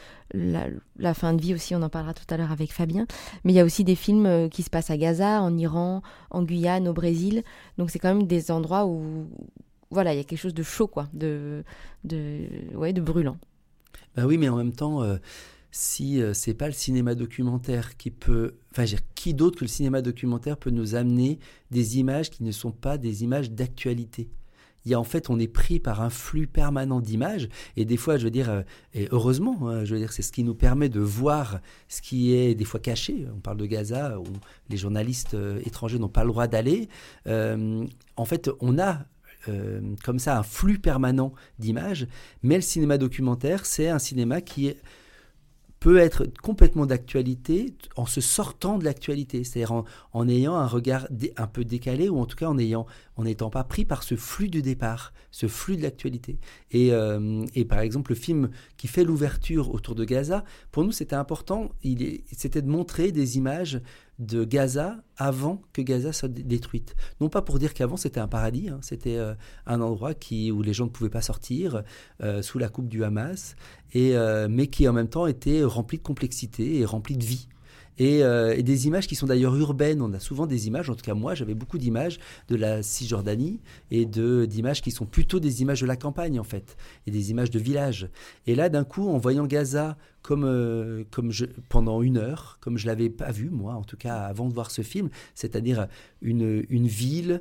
la fin de vie aussi, on en parlera tout à l'heure avec Fabien, mais il y a aussi des films qui se passent à Gaza, en Iran, en Guyane, au Brésil, donc c'est quand même des endroits où voilà, il y a quelque chose de chaud, quoi, de brûlant. Oui, mais en même temps, si c'est pas le cinéma documentaire qui peut... qui d'autre que le cinéma documentaire peut nous amener des images qui ne sont pas des images d'actualité ? En fait, on est pris par un flux permanent d'images et des fois, et heureusement, c'est ce qui nous permet de voir ce qui est des fois caché. On parle de Gaza où les journalistes étrangers n'ont pas le droit d'aller. En fait, on a comme ça un flux permanent d'images, mais le cinéma documentaire, c'est un cinéma qui peut être complètement d'actualité en se sortant de l'actualité, c'est-à-dire en ayant un regard un peu décalé ou en tout cas en n'étant pas pris par ce flux du départ, ce flux de l'actualité. Et par exemple, le film qui fait l'ouverture autour de Gaza, pour nous c'était important, c'était de montrer des images de Gaza avant que Gaza soit détruite. Non pas pour dire qu'avant c'était un paradis, c'était un endroit où les gens ne pouvaient pas sortir sous la coupe du Hamas, mais qui en même temps était rempli de complexité et rempli de vie. Et des images qui sont d'ailleurs urbaines. On a souvent des images, en tout cas moi j'avais beaucoup d'images de la Cisjordanie et d'images qui sont plutôt des images de la campagne en fait, et des images de villages. Et là d'un coup, en voyant Gaza pendant 1 heure, comme je ne l'avais pas vu moi, en tout cas avant de voir ce film, c'est-à-dire une ville,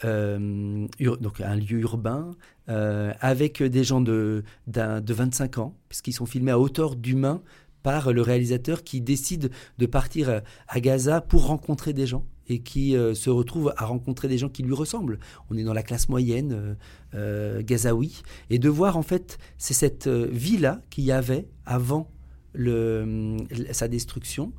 donc un lieu urbain, avec des gens de 25 ans, puisqu'ils sont filmés à hauteur d'humain, par le réalisateur qui décide de partir à Gaza pour rencontrer des gens et qui se retrouve à rencontrer des gens qui lui ressemblent. On est dans la classe moyenne gazaoui. Et de voir en fait, c'est cette vie-là qu'il y avait avant sa destruction.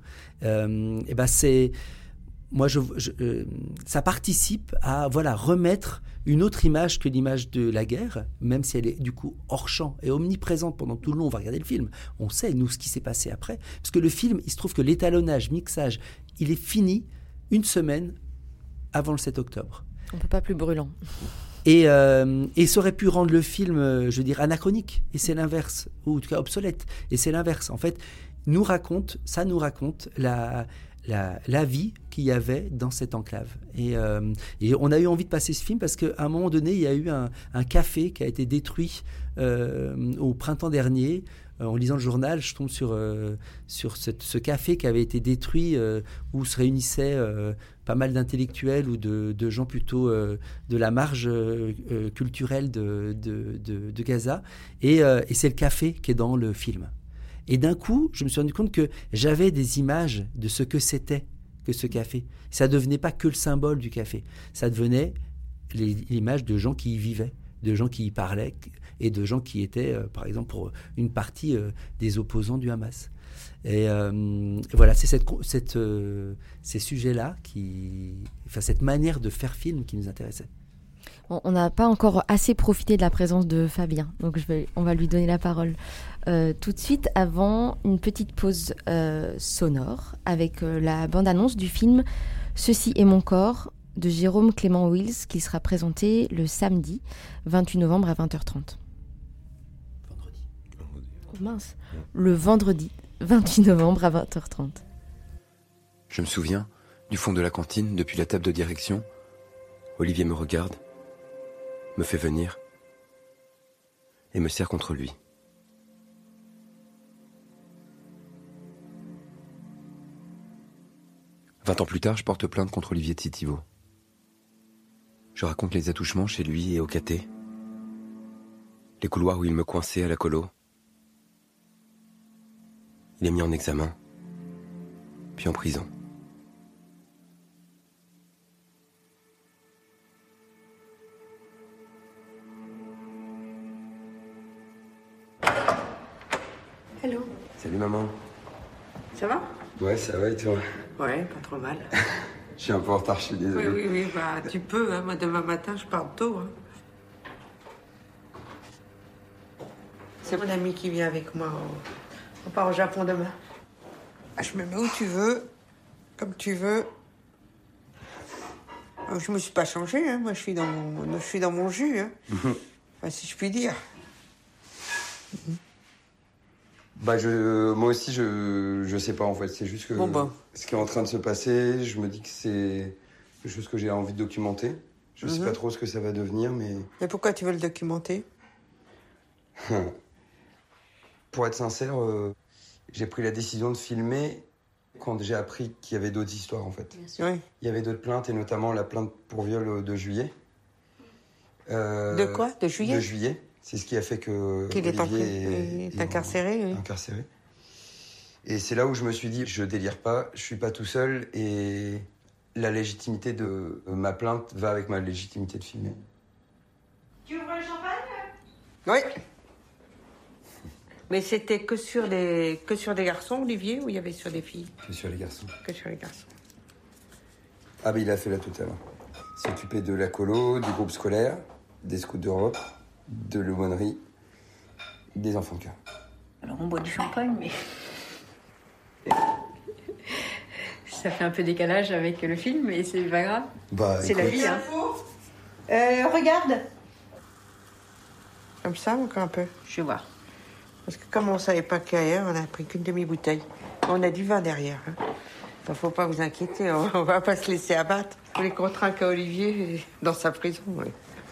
Ça participe à remettre une autre image que l'image de la guerre, même si elle est du coup hors champ et omniprésente pendant tout le long. On va regarder le film, on sait nous ce qui s'est passé après, parce que le film, il se trouve que l'étalonnage, mixage, il est fini 1 semaine avant le 7 octobre. On peut pas plus brûlant. Et ça aurait pu rendre le film, anachronique, et c'est l'inverse, ou en tout cas obsolète, et c'est l'inverse. En fait, ça nous raconte la vie qu'il y avait dans cette enclave. Et on a eu envie de passer ce film parce qu'à un moment donné, il y a eu un café qui a été détruit au printemps dernier. En lisant le journal, je tombe sur ce café qui avait été détruit où se réunissaient pas mal d'intellectuels ou de gens plutôt de la marge culturelle de Gaza. Et c'est le café qui est dans le film. Et d'un coup, je me suis rendu compte que j'avais des images de ce que c'était que ce café. Ça ne devenait pas que le symbole du café. Ça devenait l'image de gens qui y vivaient, de gens qui y parlaient et de gens qui étaient, par exemple, pour une partie des opposants du Hamas. Et voilà, c'est ces sujets-là, cette manière de faire film qui nous intéressait. On n'a pas encore assez profité de la présence de Fabien, donc on va lui donner la parole tout de suite, avant une petite pause sonore avec la bande-annonce du film « Ceci est mon corps » de Jérôme Clément Wills, qui sera présenté le samedi 28 novembre à 20h30. Oh mince. Le vendredi 28 novembre à 20h30. Je me souviens, du fond de la cantine, depuis la table de direction, Olivier me regarde, me fait venir et me serre contre lui. « 20 ans plus tard, je porte plainte contre Olivier Tsitivo. Je raconte les attouchements chez lui et au caté, les couloirs où il me coinçait à la colo. Il est mis en examen, puis en prison. Hello. Salut maman. Ça va? Ouais, ça va et toi? Ouais, pas trop mal. Je suis un peu en retard, je suis désolé. Oui, bah tu peux, hein. Moi demain matin je pars tôt. Hein. C'est mon ami qui vient avec moi. On part au Japon demain. Ah, je me mets où tu veux, comme tu veux. Je me suis pas changée, hein. Moi je suis dans mon jus, hein. Enfin, si je puis dire. Bah moi aussi je sais pas en fait, c'est juste que ce qui est en train de se passer, je me dis que c'est quelque chose que j'ai envie de documenter. Je sais pas trop ce que ça va devenir, mais... Mais pourquoi tu veux le documenter? Pour être sincère, j'ai pris la décision de filmer quand j'ai appris qu'il y avait d'autres histoires en fait. Oui. Il y avait d'autres plaintes et notamment la plainte pour viol de juillet. De quoi? De juillet? De juillet. C'est ce qui a fait que qu'il est incarcéré. Oui. Incarcéré. Et c'est là où je me suis dit, je délire pas, je suis pas tout seul et la légitimité de ma plainte va avec ma légitimité de filmer. Tu ouvres le champagne? Oui. Mais c'était que sur des garçons, Olivier, ou il y avait sur des filles? Que sur les garçons. Que sur les garçons. Ah ben il a fait là tout à l'heure. Il s'est occupé de la colo, du groupe scolaire, des scouts d'Europe, de l'aumônerie, des enfants de cœur. Alors on boit du champagne, mais ça fait un peu décalage avec le film, mais c'est pas grave. Bah, c'est la vie, hein. Regarde. Comme ça, encore un peu. Je vais voir. Parce que comme on savait pas qu'ailleurs, on a pris qu'une demi-bouteille. On a du vin derrière. Hein. Enfin, faut pas vous inquiéter, on va pas se laisser abattre. Tous les contraintes qu'a Olivier dans sa prison. Oui.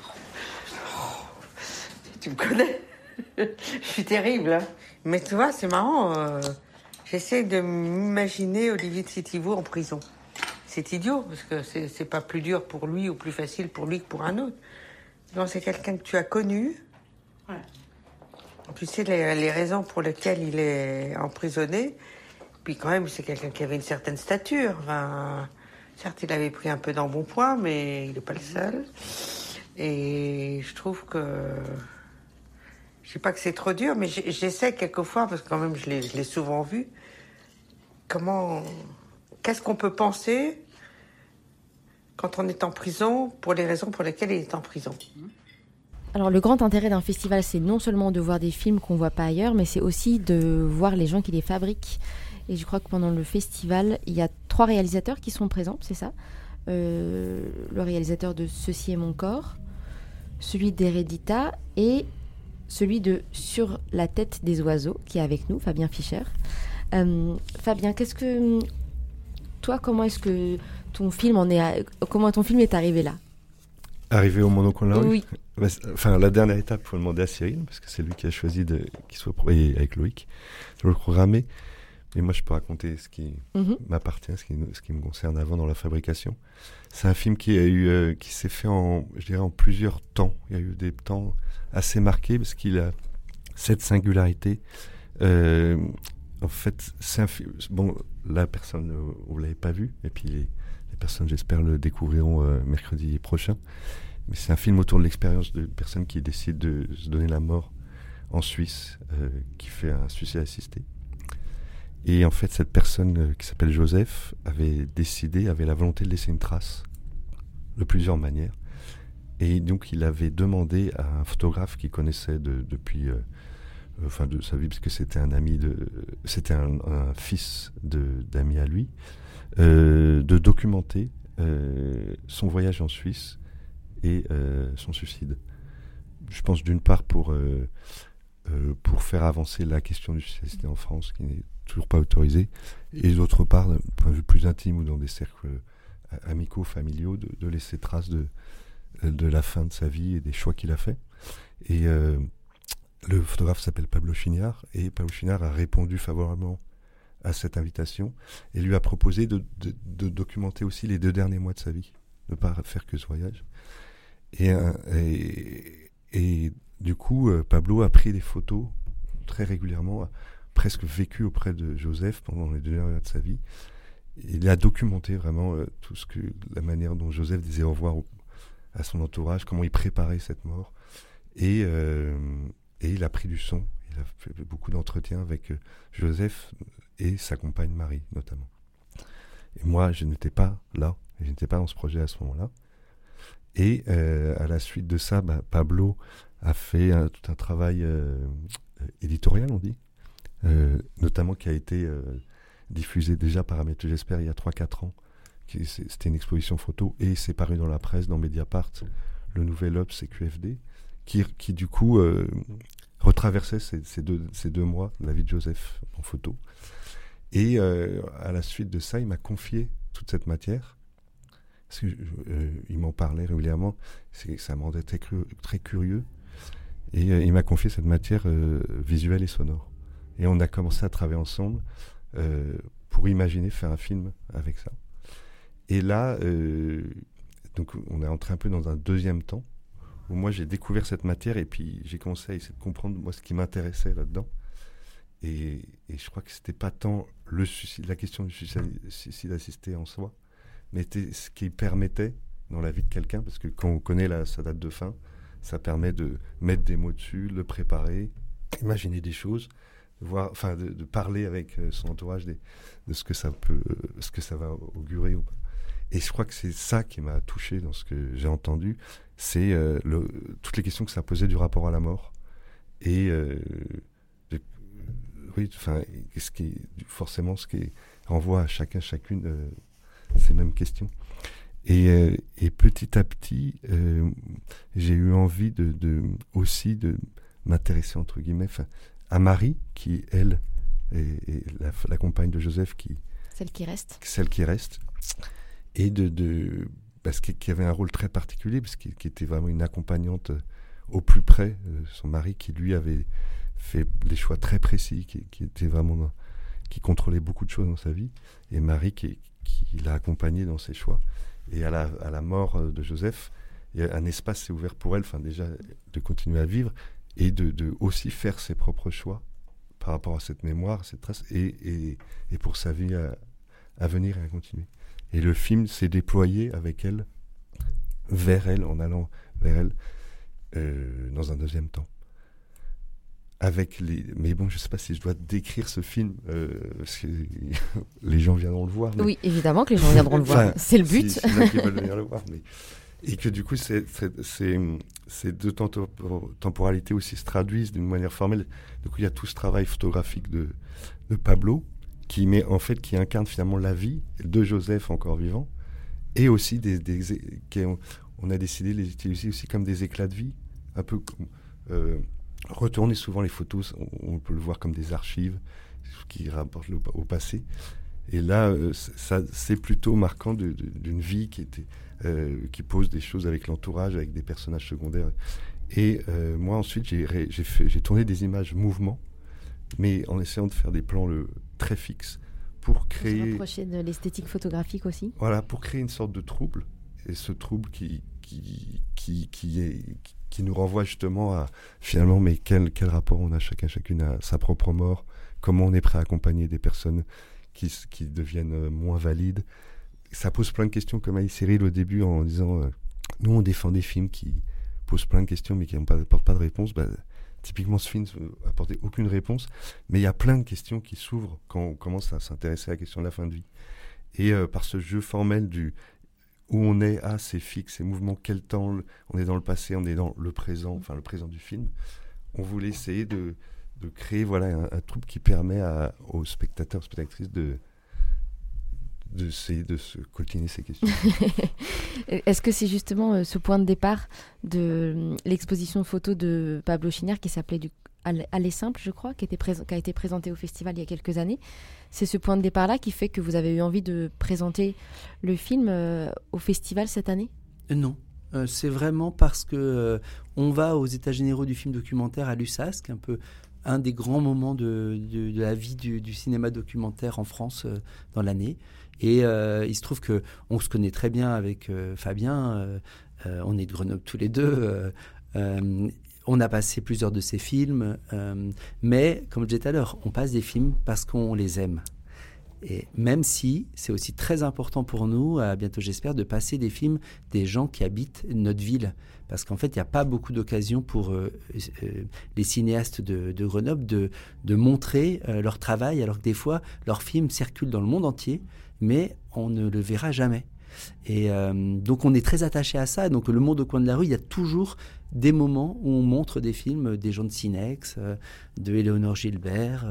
Tu me connais. Je suis terrible. Hein. Mais tu vois, c'est marrant. J'essaie de m'imaginer Olivier Tsitivo en prison. C'est idiot, parce que c'est pas plus dur pour lui ou plus facile pour lui que pour un autre. Non, c'est quelqu'un que tu as connu. Ouais. Tu sais les raisons pour lesquelles il est emprisonné. Puis quand même, c'est quelqu'un qui avait une certaine stature. Enfin, certes, il avait pris un peu d'embonpoint, mais il n'est pas le seul. Et je trouve que... Je sais pas que c'est trop dur, mais j'essaie quelquefois, parce que quand même je l'ai souvent vu, qu'est-ce qu'on peut penser quand on est en prison pour les raisons pour lesquelles il est en prison. Alors le grand intérêt d'un festival, c'est non seulement de voir des films qu'on ne voit pas ailleurs, mais c'est aussi de voir les gens qui les fabriquent. Et je crois que pendant le festival, il y a 3 réalisateurs qui sont présents, c'est ça. Le réalisateur de Ceci est mon corps, celui d'Heredita et celui de Sur la tête des oiseaux, qui est avec nous, Fabien Fischer. Fabien, comment est-ce que ton film comment ton film est arrivé là? Arrivé au Mono qu'on l'a eu? Oui. Enfin, la dernière étape, il faut demander à Cyril, parce que c'est lui qui a choisi qu'il soit avec Loïc, de le programmer. Et moi, je peux raconter ce qui m'appartient, ce qui me concerne avant dans la fabrication. C'est un film qui s'est fait en plusieurs temps. Il y a eu des temps assez marqués parce qu'il a cette singularité. En fait, c'est un film. Bon, la personne, vous l'avez pas vu, et puis les personnes, j'espère, le découvriront mercredi prochain. Mais c'est un film autour de l'expérience de personnes qui décident de se donner la mort en Suisse, qui fait un suicide assisté. Et en fait, cette personne qui s'appelle Joseph avait la volonté de laisser une trace de plusieurs manières. Et donc, il avait demandé à un photographe qu'il connaissait depuis de sa vie, parce que c'était un ami c'était un fils d'amis à lui, de documenter son voyage en Suisse et son suicide. Je pense d'une part pour faire avancer la question du suicide en France, qui n'est toujours pas autorisée, et d'autre part, d'un point de vue plus intime ou dans des cercles amicaux, familiaux, de laisser trace de la fin de sa vie et des choix qu'il a fait. Et le photographe s'appelle Pablo Chignard, et Pablo Chignard a répondu favorablement à cette invitation et lui a proposé de documenter aussi les 2 derniers mois de sa vie, ne pas faire que ce voyage. Et du coup, Pablo a pris des photos très régulièrement, a presque vécu auprès de Joseph pendant les 2 derniers mois de sa vie. Il a documenté vraiment la manière dont Joseph disait au revoir à son entourage, comment il préparait cette mort. Et il a pris du son. Il a fait beaucoup d'entretiens avec Joseph et sa compagne Marie, notamment. Et moi, je n'étais pas là. Je n'étais pas dans ce projet à ce moment-là. Et à la suite de ça, Pablo a fait tout un travail éditorial, on dit, notamment qui a été diffusé déjà par Amitié J'espère il y a 3-4 ans. C'était une exposition photo et c'est paru dans la presse, dans Mediapart, le Nouvel Obs et QFD, qui du coup retraversait ces deux mois de la vie de Joseph en photo. Et à la suite de ça, il m'a confié toute cette matière. Parce que, il m'en parlait régulièrement, ça me rendait très curieux. Et il m'a confié cette matière visuelle et sonore. Et on a commencé à travailler ensemble pour imaginer faire un film avec ça. Et là, donc on est entré un peu dans un deuxième temps, où moi j'ai découvert cette matière et puis j'ai commencé à essayer de comprendre moi ce qui m'intéressait là-dedans. Et je crois que c'était pas tant la question du suicide assisté en soi, mais c'était ce qui permettait dans la vie de quelqu'un, parce que quand on connaît sa date de fin, ça permet de mettre des mots dessus, de le préparer, imaginer des choses, de parler avec son entourage de ce que ça va augurer ou pas. Et je crois que c'est ça qui m'a touché dans ce que j'ai entendu, c'est toutes les questions que ça posait du rapport à la mort et forcément ce qui renvoie à chacune ces mêmes questions. Et petit à petit, j'ai eu envie aussi de m'intéresser entre guillemets à Marie, qui elle est la compagne de Joseph, celle qui reste, et parce qu'il avait un rôle très particulier, parce qu'il était vraiment une accompagnante au plus près, son mari qui lui avait fait des choix très précis, qui était vraiment qui contrôlait beaucoup de choses dans sa vie, et Marie qui l'a accompagné dans ses choix. Et à la mort de Joseph, un espace s'est ouvert pour elle, déjà de continuer à vivre et de aussi faire ses propres choix par rapport à cette mémoire, cette trace, et pour sa vie à venir et à continuer. Et le film s'est déployé avec elle, vers elle, en allant vers elle, dans un deuxième temps. Mais bon, je ne sais pas si je dois décrire ce film, parce que les gens viendront le voir. Mais... Oui, évidemment que les gens viendront le voir, c'est le but. Si là qui veulent venir le voir. Et que du coup, ces deux temporalités aussi se traduisent d'une manière formelle. Du coup, il y a tout ce travail photographique de Pablo, qui incarne finalement la vie de Joseph encore vivant, et aussi on a décidé de les utiliser aussi comme des éclats de vie, un peu retourner souvent les photos, on peut le voir comme des archives qui rapportent au passé. Et là, c'est plutôt marquant d'une vie qui pose des choses avec l'entourage, avec des personnages secondaires. Et moi, ensuite, j'ai tourné des images mouvement, mais en essayant de faire des plans très fixes pour créer... Se rapprocher de l'esthétique photographique aussi. Voilà, pour créer une sorte de trouble. Et ce trouble qui nous renvoie justement à, finalement, mais quel rapport on a chacune à sa propre mort, comment on est prêt à accompagner des personnes qui deviennent moins valides. Ça pose plein de questions, comme Alice Cyril au début, en disant nous on défend des films qui posent plein de questions mais qui n'apportent pas de réponse. Typiquement ce film n'apportait aucune réponse, mais il y a plein de questions qui s'ouvrent quand on commence à s'intéresser à la question de la fin de vie. Et par ce jeu formel où on est, c'est fixe, ces mouvements, quel temps, on est dans le passé, on est dans le présent, le présent du film, on voulait essayer de créer un troupe qui permet aux spectateurs, aux spectatrices d'essayer de se coltiner ces questions. Est-ce que c'est justement ce point de départ de l'exposition photo de Pablo Chignard qui s'appelait Aller Simple, je crois, qui a été présenté au festival il y a quelques années. C'est ce point de départ-là qui fait que vous avez eu envie de présenter le film au festival cette année ? Non. C'est vraiment parce que on va aux États généraux du film documentaire à l'USAS, qui est un peu un des grands moments de la vie du cinéma documentaire en France dans l'année. Et il se trouve qu'on se connaît très bien avec Fabien. On est de Grenoble tous les deux. On a passé plusieurs de ses films. Mais, comme je disais tout à l'heure, on passe des films parce qu'on les aime. Et même si c'est aussi très important pour nous, à bientôt j'espère, de passer des films des gens qui habitent notre ville. Parce qu'en fait, il n'y a pas beaucoup d'occasions pour les cinéastes de Grenoble de montrer leur travail, alors que des fois, leurs films circulent dans le monde entier, mais on ne le verra jamais. Et donc on est très attaché à ça. Donc le monde au coin de la rue, il y a toujours des moments où on montre des films des gens de Cinex, de Éléonore Gilbert,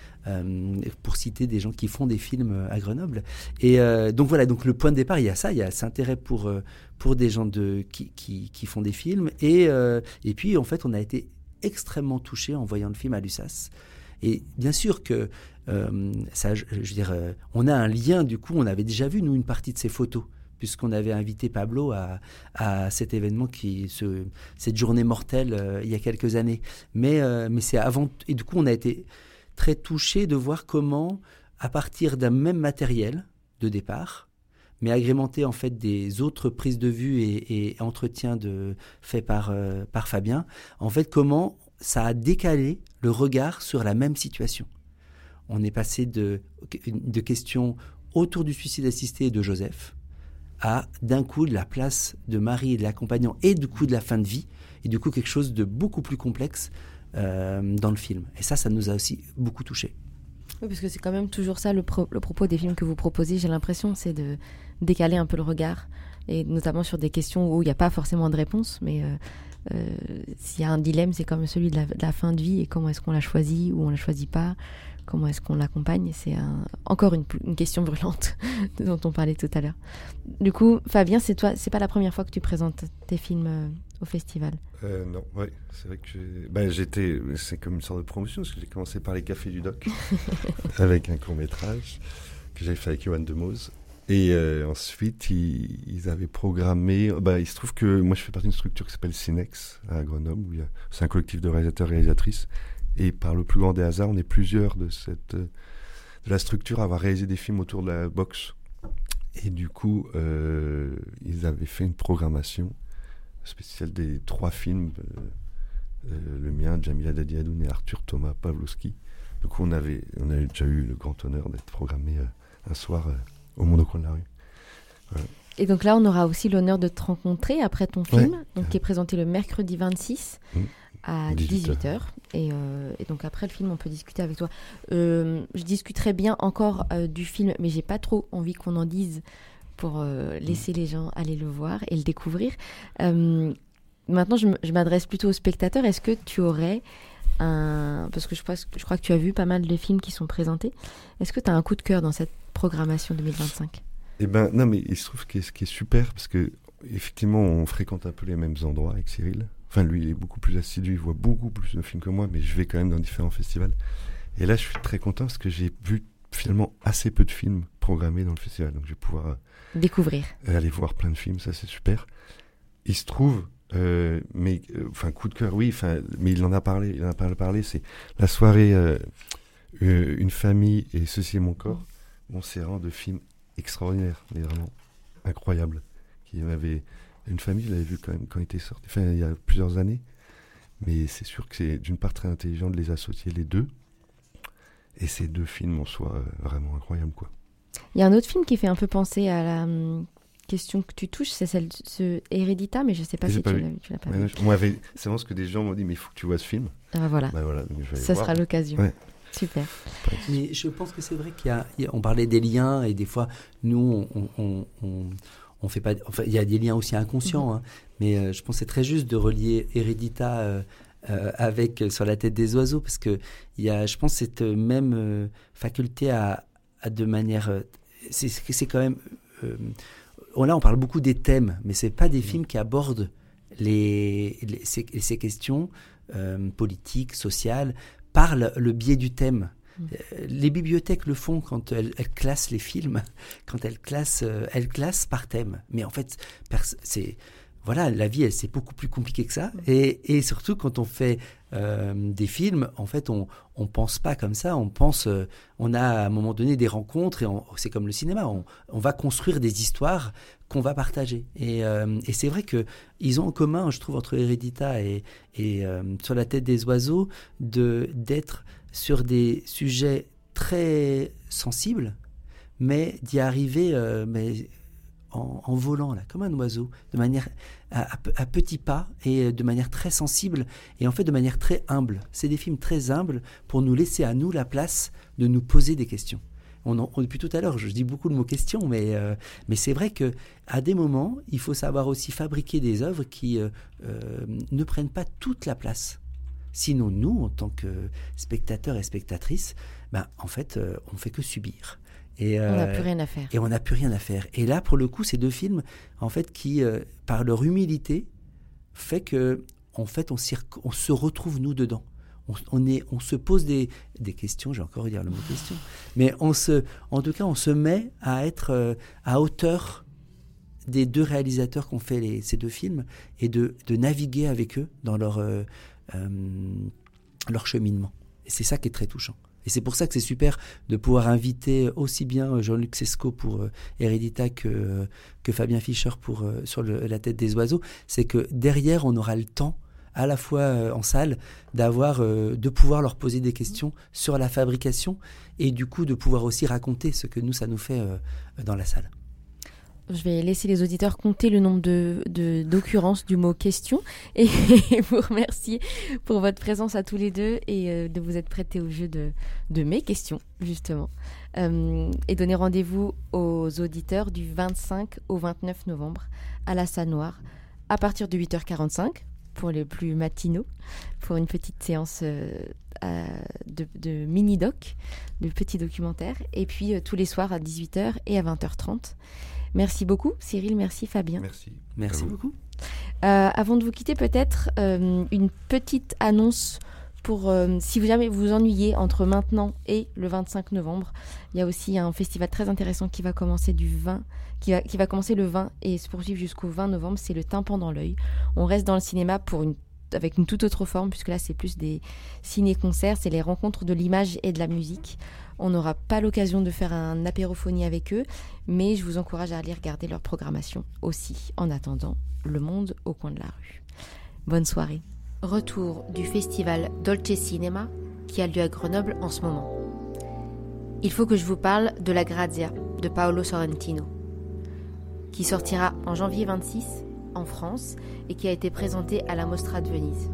pour citer des gens qui font des films à Grenoble. Et donc voilà, donc le point de départ, il y a ça, il y a cet intérêt pour des gens qui font des films. Et puis en fait, on a été extrêmement touchés en voyant le film à l'USAS. Et bien sûr que ça, je veux dire, on a un lien, du coup, on avait déjà vu, nous, une partie de ces photos, puisqu'on avait invité Pablo à cet événement, cette journée mortelle, il y a quelques années. Mais c'est avant... Et du coup, on a été très touchés de voir comment, à partir d'un même matériel de départ, mais agrémenté en fait des autres prises de vue et entretiens faits par Fabien, en fait, comment ça a décalé le regard sur la même situation. On est passé de questions autour du suicide assisté de Joseph à, d'un coup, de la place de Marie et de l'accompagnant et du coup de la fin de vie, et du coup quelque chose de beaucoup plus complexe dans le film. Et ça nous a aussi beaucoup touchés. Oui, parce que c'est quand même toujours ça le propos des films que vous proposez, j'ai l'impression, c'est de décaler un peu le regard, et notamment sur des questions où il n'y a pas forcément de réponse, mais s'il y a un dilemme, c'est comme celui de la fin de vie, et comment est-ce qu'on la choisit ou on la choisit pas, comment est-ce qu'on l'accompagne. C'est encore une question brûlante dont on parlait tout à l'heure. Du coup, Fabien, c'est pas la première fois que tu présentes tes films au festival. Non, ouais, c'est vrai que c'est comme une sorte de promotion, parce que j'ai commencé par les Cafés du Doc avec un court-métrage que j'avais fait avec Johan Demoz. Et ensuite, ils avaient programmé... il se trouve que moi, je fais partie d'une structure qui s'appelle Cinex, à Grenoble, où c'est un collectif de réalisateurs et réalisatrices. Et par le plus grand des hasards, on est plusieurs de la structure à avoir réalisé des films autour de la boxe. Et du coup, ils avaient fait une programmation spéciale des 3 films, le mien, Jamila Dadiadoun et Arthur Thomas Pawlowski. Du coup, on avait déjà eu le grand honneur d'être programmé un soir au monde au coin de la rue. Voilà. Et donc là, on aura aussi l'honneur de te rencontrer après ton film, qui est présenté le mercredi 26 à 18h. Et donc après le film, on peut discuter avec toi. Je discuterai bien encore du film, mais j'ai pas trop envie qu'on en dise pour laisser les gens aller le voir et le découvrir. Maintenant, je m'adresse plutôt aux spectateurs. Est-ce que tu aurais parce que je crois que tu as vu pas mal de films qui sont présentés. Est-ce que tu as un coup de cœur dans cette programmation 2025 ? Non, mais il se trouve que ce qui est super, parce que effectivement, on fréquente un peu les mêmes endroits avec Cyril. Enfin, lui, il est beaucoup plus assidu, il voit beaucoup plus de films que moi, mais je vais quand même dans différents festivals. Et là, je suis très content parce que j'ai vu finalement assez peu de films programmés dans le festival. Donc, je vais pouvoir découvrir, aller voir plein de films, ça c'est super. Il se trouve, coup de cœur, oui, mais il en a parlé, c'est la soirée Une famille et Ceci est mon corps. Bon, c'est vraiment de films extraordinaires, mais vraiment incroyables. Une famille, je l'avais vu quand même quand il était sorti, il y a plusieurs années, mais c'est sûr que c'est d'une part très intelligent de les associer les deux, et ces 2 films en soi vraiment incroyables, quoi. Il y a un autre film qui fait un peu penser à la question que tu touches, c'est celle de Hérédita, mais je ne sais pas si tu l'as pas vu. Moi, c'est vraiment ce que des gens m'ont dit, mais il faut que tu vois ce film. Voilà. Donc je vais ça voir. sera l'occasion. Ouais. Super. Mais je pense que c'est vrai on parlait des liens, et des fois, nous, on fait pas... Enfin, il y a des liens aussi inconscients, mais je pense que c'est très juste de relier Hérédita avec Sur la tête des oiseaux, parce qu'il y a, je pense, cette même faculté à de manière... c'est quand même... là, on parle beaucoup des thèmes, mais c'est pas des films qui abordent ces questions politique, sociale, par le biais du thème. Les bibliothèques le font quand elles classent les films, quand elles classent par thème. Mais en fait, la vie, c'est beaucoup plus compliqué que ça. Et surtout, quand on fait des films, en fait, on pense pas comme ça. On a à un moment donné des rencontres, et c'est comme le cinéma. On va construire des histoires qu'on va partager. Et c'est vrai qu'ils ont en commun, je trouve, entre Hérédita et Sur la tête des oiseaux, d'être sur des sujets très sensibles, mais d'y arriver en volant, là, comme un oiseau, de manière à petits pas et de manière très sensible et en fait de manière très humble. C'est des films très humbles pour nous laisser à nous la place de nous poser des questions. Depuis tout à l'heure, je dis beaucoup le mot question, mais c'est vrai qu'à des moments, il faut savoir aussi fabriquer des œuvres qui ne prennent pas toute la place. Sinon, nous, en tant que spectateurs et spectatrices, en fait, on ne fait que subir. Et, on n'a plus rien à faire. Et on n'a plus rien à faire. Et là, pour le coup, c'est deux films, en fait, qui, par leur humilité, fait que, en fait, on se retrouve, nous, dedans. On se pose des questions, j'ai encore dire le mot question, mais en tout cas, on se met à être à hauteur des deux réalisateurs qui ont fait ces deux films et de naviguer avec eux dans leur cheminement. Et c'est ça qui est très touchant. Et c'est pour ça que c'est super de pouvoir inviter aussi bien Jean-Luc Sesco pour Hérédita que Fabien Fischer pour Sur la tête des oiseaux. C'est que derrière, on aura le temps, à la fois en salle, de pouvoir leur poser des questions sur la fabrication et du coup de pouvoir aussi raconter ce que nous, ça nous fait dans la salle. Je vais laisser les auditeurs compter le nombre d'occurrences du mot « question » et vous remercier pour votre présence à tous les deux et de vous être prêtés au jeu de mes questions, justement. Et donner rendez-vous aux auditeurs du 25 au 29 novembre à la Salle Noire à partir de 8h45 pour les plus matinaux, pour une petite séance de mini-doc, de petits documentaires, et puis tous les soirs à 18h et à 20h30. Merci beaucoup, Cyril. Merci, Fabien. Merci beaucoup. Avant de vous quitter, peut-être une petite annonce pour si jamais vous vous ennuyez entre maintenant et le 25 novembre. Il y a aussi un festival très intéressant qui va commencer qui va commencer le 20 et se poursuivre jusqu'au 20 novembre. C'est le Tympan dans l'œil. On reste dans le cinéma avec une toute autre forme, puisque là, c'est plus des ciné-concerts. C'est les rencontres de l'image et de la musique. On n'aura pas l'occasion de faire un apérophonie avec eux, mais je vous encourage à aller regarder leur programmation aussi, en attendant Le Monde au coin de la rue. Bonne soirée. Retour du festival Dolce Cinema qui a lieu à Grenoble en ce moment. Il faut que je vous parle de La Grazia de Paolo Sorrentino, qui sortira en janvier 26 en France et qui a été présenté à la Mostra de Venise.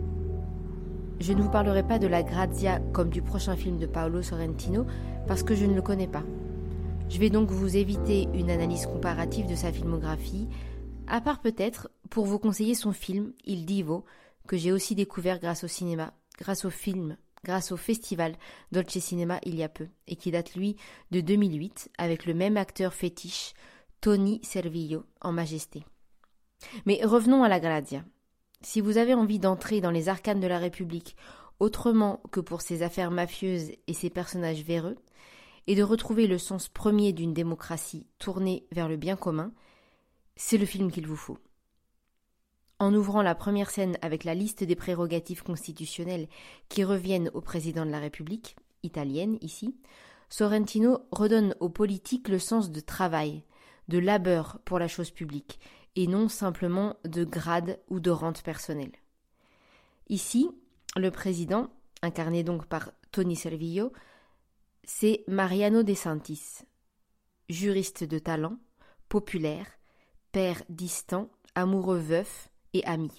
Je ne vous parlerai pas de La Grazia comme du prochain film de Paolo Sorrentino parce que je ne le connais pas. Je vais donc vous éviter une analyse comparative de sa filmographie, à part peut-être pour vous conseiller son film Il Divo, que j'ai aussi découvert grâce au cinéma, grâce au festival Dolce Cinema il y a peu, et qui date lui de 2008 avec le même acteur fétiche, Tony Servillo, en majesté. Mais revenons à La Grazia. Si vous avez envie d'entrer dans les arcanes de la République autrement que pour ses affaires mafieuses et ses personnages véreux, et de retrouver le sens premier d'une démocratie tournée vers le bien commun, c'est le film qu'il vous faut. En ouvrant la première scène avec la liste des prérogatives constitutionnelles qui reviennent au président de la République, italienne ici, Sorrentino redonne aux politiques le sens de travail, de labeur pour la chose publique, et non simplement de grade ou de rente personnelle. Ici, le président, incarné donc par Tony Servillo, c'est Mariano De Santis, juriste de talent, populaire, père distant, amoureux veuf et ami.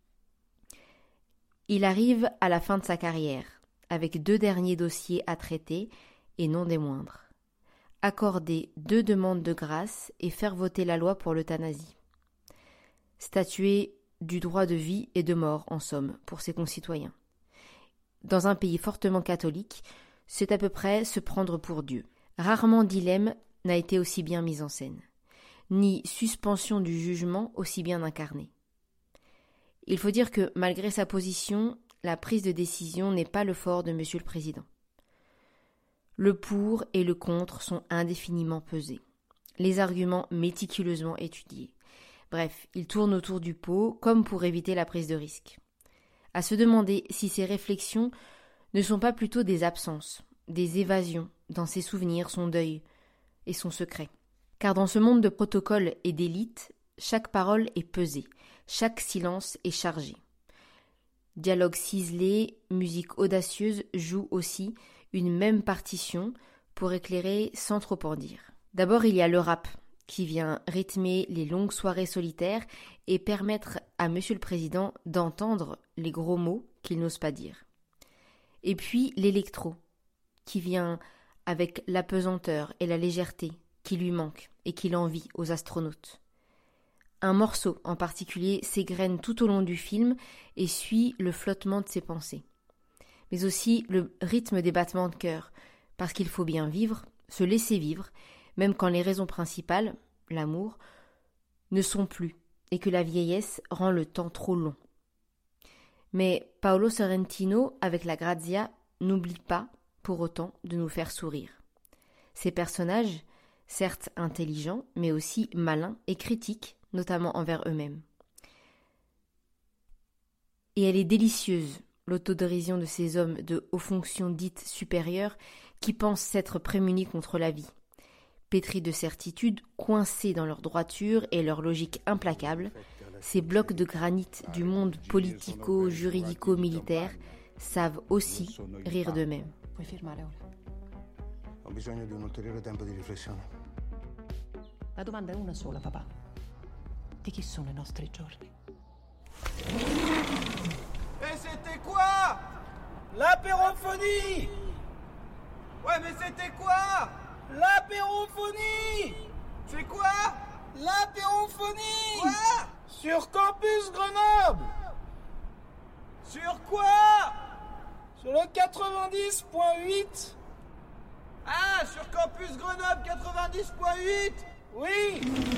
Il arrive à la fin de sa carrière, avec 2 derniers dossiers à traiter, et non des moindres. Accorder 2 demandes de grâce et faire voter la loi pour l'euthanasie. Statuer du droit de vie et de mort, en somme, pour ses concitoyens. Dans un pays fortement catholique, c'est à peu près se prendre pour Dieu. Rarement dilemme n'a été aussi bien mis en scène, ni suspension du jugement aussi bien incarné. Il faut dire que malgré sa position, la prise de décision n'est pas le fort de Monsieur le Président. Le pour et le contre sont indéfiniment pesés, les arguments méticuleusement étudiés. Bref, il tourne autour du pot comme pour éviter la prise de risque. À se demander si ces réflexions ne sont pas plutôt des absences, des évasions dans ses souvenirs, son deuil et son secret. Car dans ce monde de protocole et d'élite, chaque parole est pesée, chaque silence est chargé. Dialogue ciselé, musique audacieuse jouent aussi une même partition pour éclairer sans trop en dire. D'abord, il y a le rap, qui vient rythmer les longues soirées solitaires et permettre à Monsieur le Président d'entendre les gros mots qu'il n'ose pas dire. Et puis l'électro, qui vient avec l'apesanteur et la légèreté qui lui manquent et qu'il envie aux astronautes. Un morceau en particulier s'égrène tout au long du film et suit le flottement de ses pensées. Mais aussi le rythme des battements de cœur, parce qu'il faut bien vivre, se laisser vivre, même quand les raisons principales, l'amour, ne sont plus et que la vieillesse rend le temps trop long. Mais Paolo Sorrentino, avec la Grazia, n'oublie pas, pour autant, de nous faire sourire. Ces personnages, certes intelligents, mais aussi malins et critiques, notamment envers eux-mêmes. Et elle est délicieuse, l'autodérision de ces hommes de hautes fonctions dites supérieures qui pensent s'être prémunis contre la vie. Pétris de certitude, coincés dans leur droiture et leur logique implacable, ces blocs de granit du monde politico-juridico-militaire savent aussi rire d'eux-mêmes. Puoi firmare ora. Ho bisogno di un ulteriore tempo di riflessione. La domanda è una sola, papà. Di chi sono i nostri giorni? Et c'était quoi? L'apérophonie! Ouais, mais c'était quoi? L'apérophonie! C'est quoi? L'apérophonie! Quoi? Sur Campus Grenoble! Sur quoi? Sur le 90.8. Ah, sur Campus Grenoble 90.8. Oui.